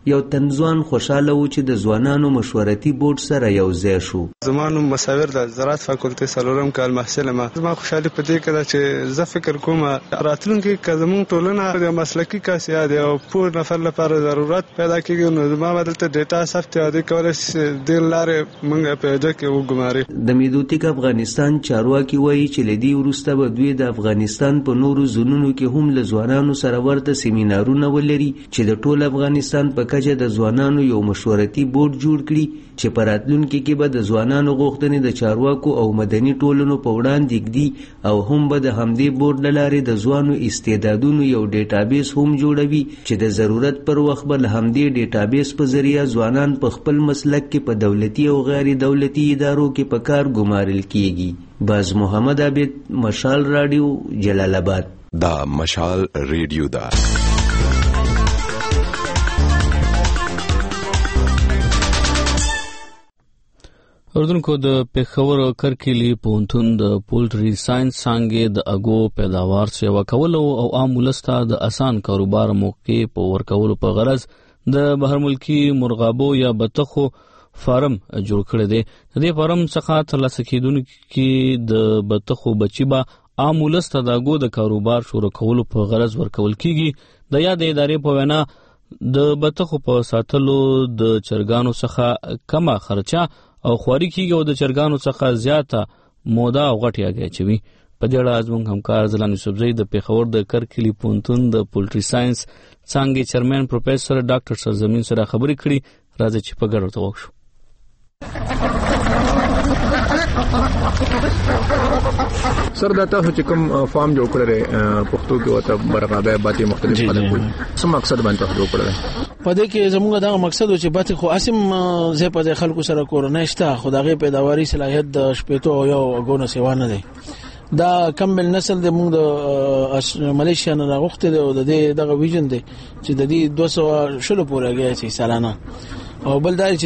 یو تنځوان خوشاله و چې د ځوانانو مشورتي بورډ سره یو ځای شو. زمانو مساور د زراعت فاکولټي سلورم کال محصل ما زما خوشالي پدې کړه چې زه فکر کوم راتلونکي کې زموږ ټولنه د مسلکي کسان او پور نفر لپاره ضرورت پیدا کیږي نو زما بدلته ډیټا ثبت او د کورس د لارې موږ پیدا کوو ګماري. د میدوتیک افغانستان چارواکي وایي چې لدی وروسته به دوی د افغانستان په نورو زونونو کې هم له ځوانانو سره ورته سیمینارونه ولري چې د ټول افغانستان په کچه د ځوانانو یو مشورتي بورډ جوړ کړي چې په راتلونکي کې به د ځوانانو غوښتنې د چارواکو او مدني ټولنو په وړاندې ږدي او هم به د همدې بورډ له لارې د ځوانو استعدادونو یو ډیټابیس هم جوړوي چې د ضرورت پر وخت به له همدې ډیټابیس په ذریعه ځوانان په خپل مسلک کې په دولتي او غیر دولتي ادارو کې په کار ګمارل کیږي. باز محمد عابد، مشال رادیو، جلال آباد. دا مشال ریډیو دا اردوونکو د پېښور کرکلي پوهنتون د پولټري ساينس څانګې د اګو پیداوار سیوا کولو او عام ولسته د اسان کاروبار موقع په ورکولو په غرض د بهر ملکی مرغابو یا بطخو فارم جوړ کړی دی. د دې فارم څخه ترلاسه کیدونکي د بطخو بچي به عام ولسته د اګو د کاروبار شروع کولو په غرض ورکول کیږي. د یاد ادارې په وینا د بطخو په ساتلو د چرګانو څخه کمه خرچه او خواري کیږي او د چرګانو څخه زیاته موده او غټي اگې چوي. په دې اړه زموږ همکار زلان یوسفزئی د پېښور د کرکلي پوهنتون د پولټري ساينس څانګې چیرمن پروفیسور ډاکټر سرزمین سره خبرې کړې. راځي چې په ګډه ورته وکړو. سر دا تاسو چې کوم فارم جوړ کړی پښتو کې وته مرغابه باندې مختلف خلک وي څه مقصد باندې جوړ کړی؟ په دې کې زموږ دا مقصد و چې باندې خو اسیم زه په خلکو سره کورونه شته خدای پیداواري صلاحیت د شپېتو یو غونه سیوا نه دی. دا کمبل نسل د موږ د ملیشیا نه راغوښته او د دې دغه ویژن دی چې د دې دوه سوه شلو پورې راځي سالانه او بل دا چې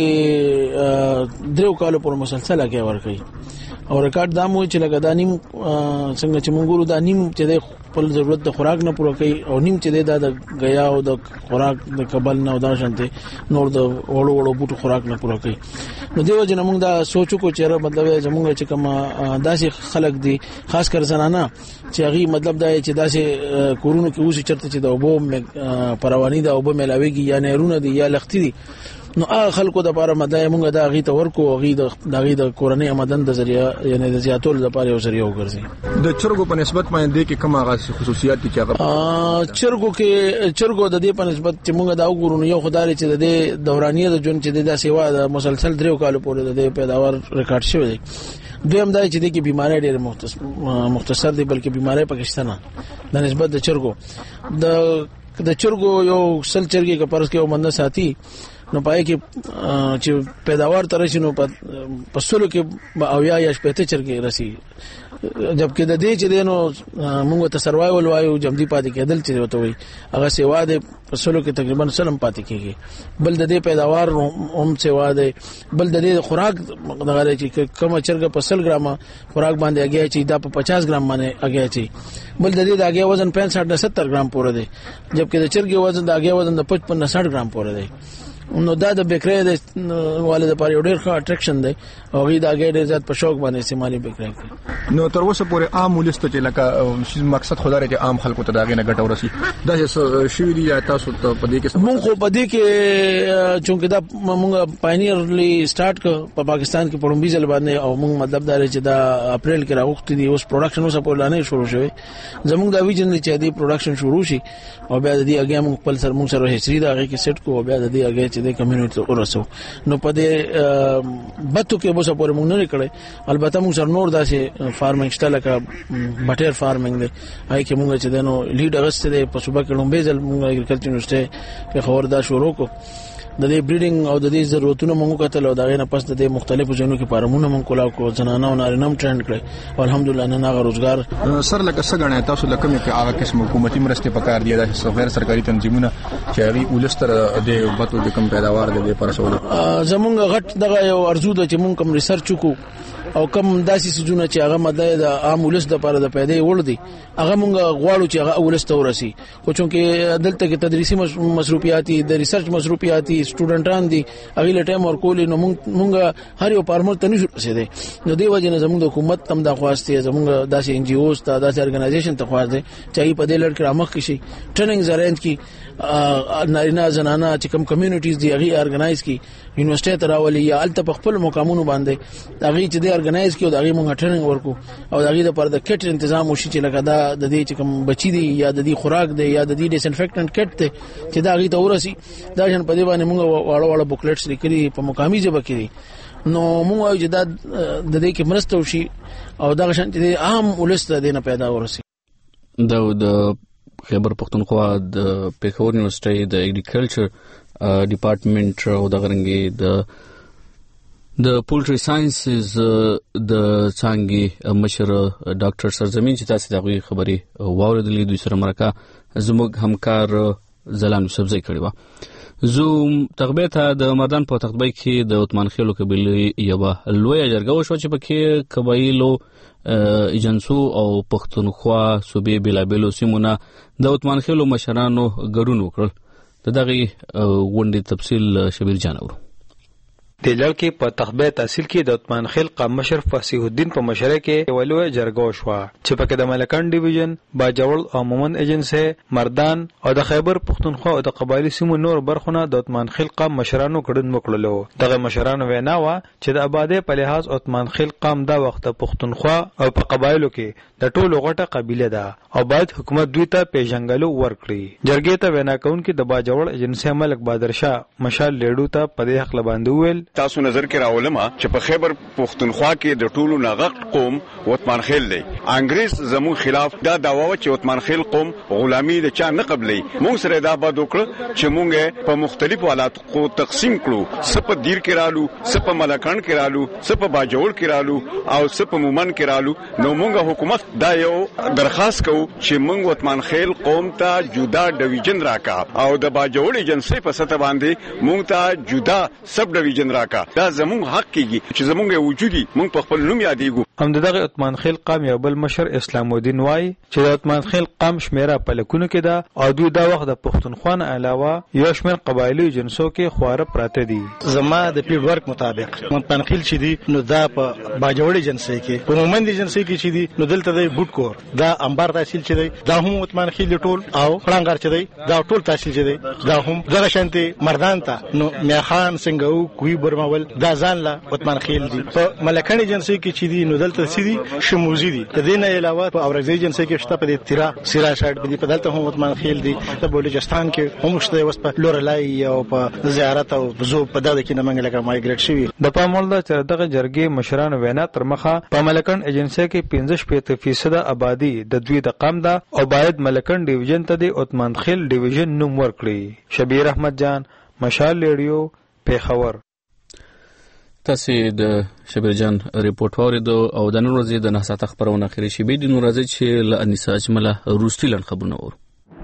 دی درو کالو پر مسلسل کې ورکړي او ریکارډ دا مو چې لګا دا نیم څنګه چې مونږ ګورو دا نیم چې د خپل ضرورت د خوراک نه پوره کوي او نیم چې د غیا او د خوراک د قبل نه او دا شانته نور د وړو وړو بوټو خوراک نه پوره کوي. نو دیو جن موږ دا سوچو کو چیرې مطلب زموږ چې کوم داسې خلک دي خاص کر زنانه چې هغه مطلب دا چې داسې کورونو کې اوسې چرته چې د اوبو پروانی دا اوبو ملاويږي یا نهرونه دي یا لختي دي نو هغه خلکو د لپاره مدای موږ دا غي ته ورکو غي د دغه د کورنۍ آمدن د ذریعہ یعنی د زیاتول لپاره یو ذریعہ وګرځي. د چرګو په نسبت باندې کې کوم هغه خصوصیات دي چې هغه چرګو کې چرګو د دې په نسبت چې موږ دا وګورو یو خدای چې د دورانیه د جون چې د سیوا د مسلسل درو کال پورې د پیداوار ریکارډ شوی دی. دویم دا چې د کې بیماری ډېر مختصر دي بلکې بیماری پاکستان د نسبت د چرګو د د چرګو یو سل چرګي کا پرس کې ومنه ساتي نو پای کې چې پیداوار تر شي نو په سلو کې اویا یا شپته چرګي رسی جبکې د دې چې دینو موږ ته سروایول وایو جمدی پاتې کېدل چې وته وي هغه سیوا د په سلو کې تقریبا سلم پاتې کېږي. بل د دې پیداوار هم سیوا ده بل د دې خوراک دغه چې کوم چرګ په سل ګرام خوراک باندې اگې چې دا په پچاس ګرام باندې اگې چې بل د دې د اگې وزن پنځه نه ستر ګرام پورې دی جبکې د چرګ وزن د اگې وزن د پچپن نه ساठ ګرام پورې دی. نو دا د بیکری د والد لپاره یو ډېر ښه اټریکشن دی او غي دا ګډ زیات په شوق باندې استعمالي بیکری کوي. نو تر اوسه پورې عام ولست چې لکه مقصد خدای لري چې عام خلکو ته داغه نه ګټه ورسي دا څه شوی دی یا تاسو ته په دې کې مونږ خو په دې کې چې دا مونږ پاینیرلی سٹارټ ک په پاکستان کې پړم بیزل باندې او مونږ مطلب دا چې دا اپریل کې راوخت دي اوس پروډکشن اوس په لانه شروع شوی زمونږ دا ویژن چې دی پروډکشن شروع شي او بیا د دې اگې مونږ خپل سر مونږ سره هیڅ دا هغه کې سیټ کو او بیا د دې اگې چې د کمیونټي ورسو نو په دې بتو کې اوس په مونږ نه کړي البته مونږ سره نور داسې فارمینګ شته لکه بټر فارمینګ دی هاي کې مونږ چې دنو لیډ اگست دی په صوبه کې لومبېزل مونږ اګریکلچر یونیورسيټي په خبردار شروع کو د دې بریډینګ او د دې ضرورتونو مونږ کتل او دا غي نه پس د مختلفو ځایونو کې فارمونه مونږ کولا کو زنانه او نارینه ټرند کړي او الحمدلله نن هغه روزګار سر لکه څنګه تاسو لکه مې کې هغه قسم حکومتي مرسته پکار دی د غیر سرکاري تنظیمونه چې هغه ولستر د بتو د کم پیداوار د پر سوال زمونږ غټ دغه یو ارزو ده چې مونږ کوم ریسرچ وکړو او کم داسې سجونه چې هغه مده د عام ولس د لپاره د پیدا وړ دي هغه مونږ غواړو چې هغه ولس ته ورسي خو چونکې دلته کې تدریسي مصروفیات د ریسرچ مصروفیات سټوډنټان دي هغه له ټایم ورکول نو مونږ هر یو فارمر ته نشو رسیدي نو دی وجه نه زموږ د حکومت هم د خواسته زموږ داسې ان جی اوز ته داسې ارګنایزیشن ته خواسته چې په دې لړ کې رامخ شي ټریننګ زرند کې نارینه زنانه چې کوم کمیونټیز دی هغه ارګنایز کی یونیورسيټي ته راولي یا الته په خپل مقامونو باندې هغه چې دی ارګنایز کی او هغه مونږ ټریننګ ورکو او هغه د پر د کټ تنظیم وشي چې لکه دا د دې چې کوم بچی دی یا د دې خوراک دی یا د دې ډیس انفیکټنټ کټ ته چې دا هغه ته ورسي دا جن په دې باندې مونږ واړه واړه بوکلیټس لیکلي په مقامي ژبه کې نو مونږ چې دا د دې کې مرسته وشي او دا شان چې عام ولست دینه پیدا ورسي دا د خیبر پختونخوا د پیښور یونیورسيټي د اګریکلچر ډپارټمنټ او د غرنګي د د پولټري ساينسز د څنګه مشر ډاکټر سرزمین چې تاسو دغه خبري واوریدلې دوی سره مرکه زموږ همکار زلان سبزی کړی و زو تغبیه ته د مردان په تخبی کې د عثمان خیلو قبیله یو لوی جرګه وشو چې پکې قبایلو ایجنسو او پښتونخوا صوبې بلابلو سیمونه د عثمان خیلو مشرانو ګډون وکړل د دغه غونډې تفصیل شبیر جان اورو د لړ کې په تخبیه تحصیل کې د عثمان خیل قام مشر فصیح الدین په مشره کې ولوه جرګه وشوه چې پکې د ملکان ډیویژن باجوړ او مومن ایجنسی مردان او د خیبر پختونخوا او د قبایلی سیمو نور برخونه د عثمان خیل قام مشرانو ګډون وکړلو دغه مشرانو وینا و چې د آبادی په لحاظ عثمان خیل قام دا وخت پختونخوا او په قبایلو کې د ټولو غټه قبیله ده او باید حکومت دوی ته پیژنګلو ورکړي جرګې ته وینا کوونکې د باجوړ ایجنسی ملک بادر شاه مشال لیډو ته په دې حق لباندې ویل تاسو نظر کې راولم چې په خیبر پختونخوا کې د ټولو ناغق قوم عثمان خیل دی انګريز زمو خلاف دا داوا چې عثمان خیل قوم غلامی د چا نه قبلې مونږ سره دا باد وکړه چې مونږه په مختلفو حالات کو تقسیم کړو سپ دیر کې رالو سپ ملکان کې رالو سپ باجوړ کې رالو او سپ مومن کې رالو نو مونږه حکومت دا یو درخواست کوو چې مونږ عثمان خیل قوم ته جدا ډیویژن راکا او د باجوړ ایجنسی په سطح باندې مونږ ته جدا سب ډیویژن راکا دا زموږ حق کیږي چې زموږ وجودي موږ په خپل نوم یادېږو هم دغه عثمان خیل قام یو بل مشر اسلام الدین وای چې د عثمان خیل قام شمیره په لکونو کې ده او دوی دا وخت د پښتونخوا نه علاوه یو شمېر قبایلی جنسو کې خواره پراته دي زما د پیډ ورک مطابق عثمان خیل چې دي نو دا په باجوړي جنسي کې په مومن دي جنسي کې چې دي نو دلته د بوت کور دا انبار تحصیل چې دی دا هم عثمان خیل ټول او پړنګار چې دی دا ټول تحصیل چې دی دا هم دغه شانتي مردان ته نو میاخان څنګه کوی برمول دا ځان لا عثمان خیل دي په ملکانی جنسي کې چې دي نو دلته سيدي شموزي دي د دې نه علاوه په اورګزي جنسي کې شته په تیرا سیرا شاټ بدی په دلته هم عثمان خیل دي په بلوچستان کې هم شته وس په لورلای او په زیارت او زو په دغه کې نه منګل کړه مایګریټ شوی د پامول د چې دغه جرګې مشران وینا تر مخه په ملکان ایجنسی کې پنځه فیصد آبادی د دوی د قام ده او باید ملکان ډیویژن ته د عثمان خیل ډیویژن نوم ورکړي شبیر احمد جان مشال ریډیو پیښور تاسو د شبیر جان ریپورت اوریدو او د نن ورځې د نه ساعت خبرونه اخري شي به د نور ورځې چې ل انیسا اجمله روستي لن خبرونه ور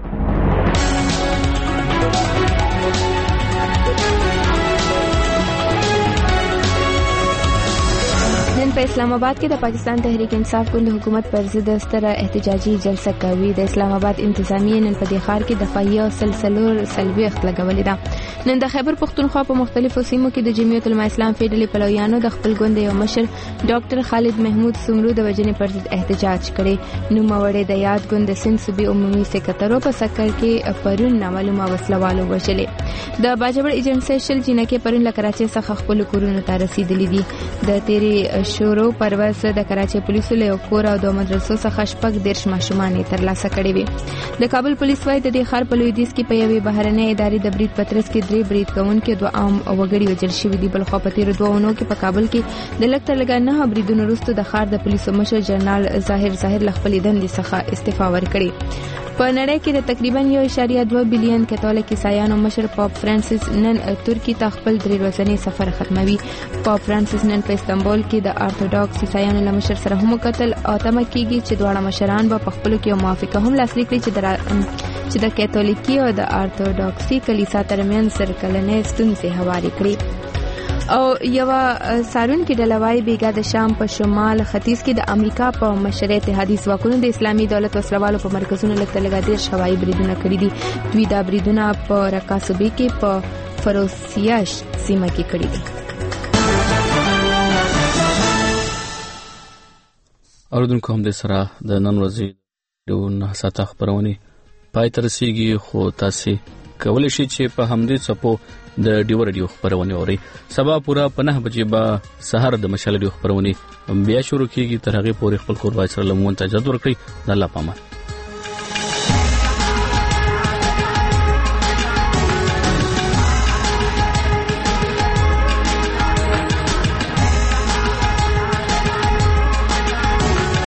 په اسلام آباد کې د پاکستان تحریک انصاف ګوند حکومت پر ضد ستره احتجاجي جلسه کوي د اسلام آباد انتظامیه نن په دې ښار کې دفاعي او سلسله سلويخت لګولې ده نن د خیبر پختونخوا په مختلفو سیمو کې د جمعیت العلماء اسلام فیډرالي پلویانو د خپل ګوند یو مشر ډاکټر خالد محمود سمرو د وجنې پر ضد احتجاج کړي نو مورې د یاد ګوند سند صوبې عمومي سکرټرو په سکر کې پرون نامعلومه وسلوالو وشلې د باجوړ ایجنسی شل جنکه پرون له کراچۍ څخه خپل کورونو ته رسیدلې دي د تیری شورو پرواز د کراچۍ پولیسو له کور او د مدرسو څخه شپږ دیرش ماشومان ترلاسه کړي وي د کابل پولیس وايي د دې ښار په لویدیځ کې په یوې بهرنۍ ادارې د برید پترس کې درې برید کوونکي دوه عام وګړي وژل شوي دي بل خو په تیرو دوه اونو کې په کابل کې د لږ تر لږه نه بریدونو وروسته د ښار د پولیسو مشر جنرال ظاهر ظاهر له خپلې دندې څخه استعفا ورکړې په نړۍ کې د تقریبا یو اعشاریه دوه بلین کاتولیک عیسایانو مشر پاپ فرانسیس نن ترکی ته خپل درې ورځنی سفر ختموي پاپ فرانسیس نن په استنبول کې د ارتودوکس عیسایانو له مشر سره هم وکتل او تمه کیږي چې دواړه مشران به په خپل کې موافقه هم لاسلیک کړي چې د چې د کاتولیکي او د ارتودوکسي کلیسا ترمنځ سرکلنې ستونزې هواري کړي او یو سارون کې ډلوای بیګا د شام په شمال ختیځ کې د امریکا په مشرۍ اتحادي ځواکونو د اسلامي دولت وسلوالو په مرکزونو لکه لګادیر شوای بریدونه کړی دي. دوی دا بریدونه په رقا صوبې کې په فروسیاش سیمه کې کړی دي. اوردونکو هم د سره د نن ورځې د نه ساته خبرونه پای تر رسیږي، خو تاسو کولی شئ چې په همدې څپو د ډیو رادیو خبرونه اورئ. سبا پورا په نه بجې به سهار د مشال رادیو خبرونه بیا شروع کیږي. تر هغه پورې خپل کور وای سره لمون ته اجازه ورکړئ. د الله پامان.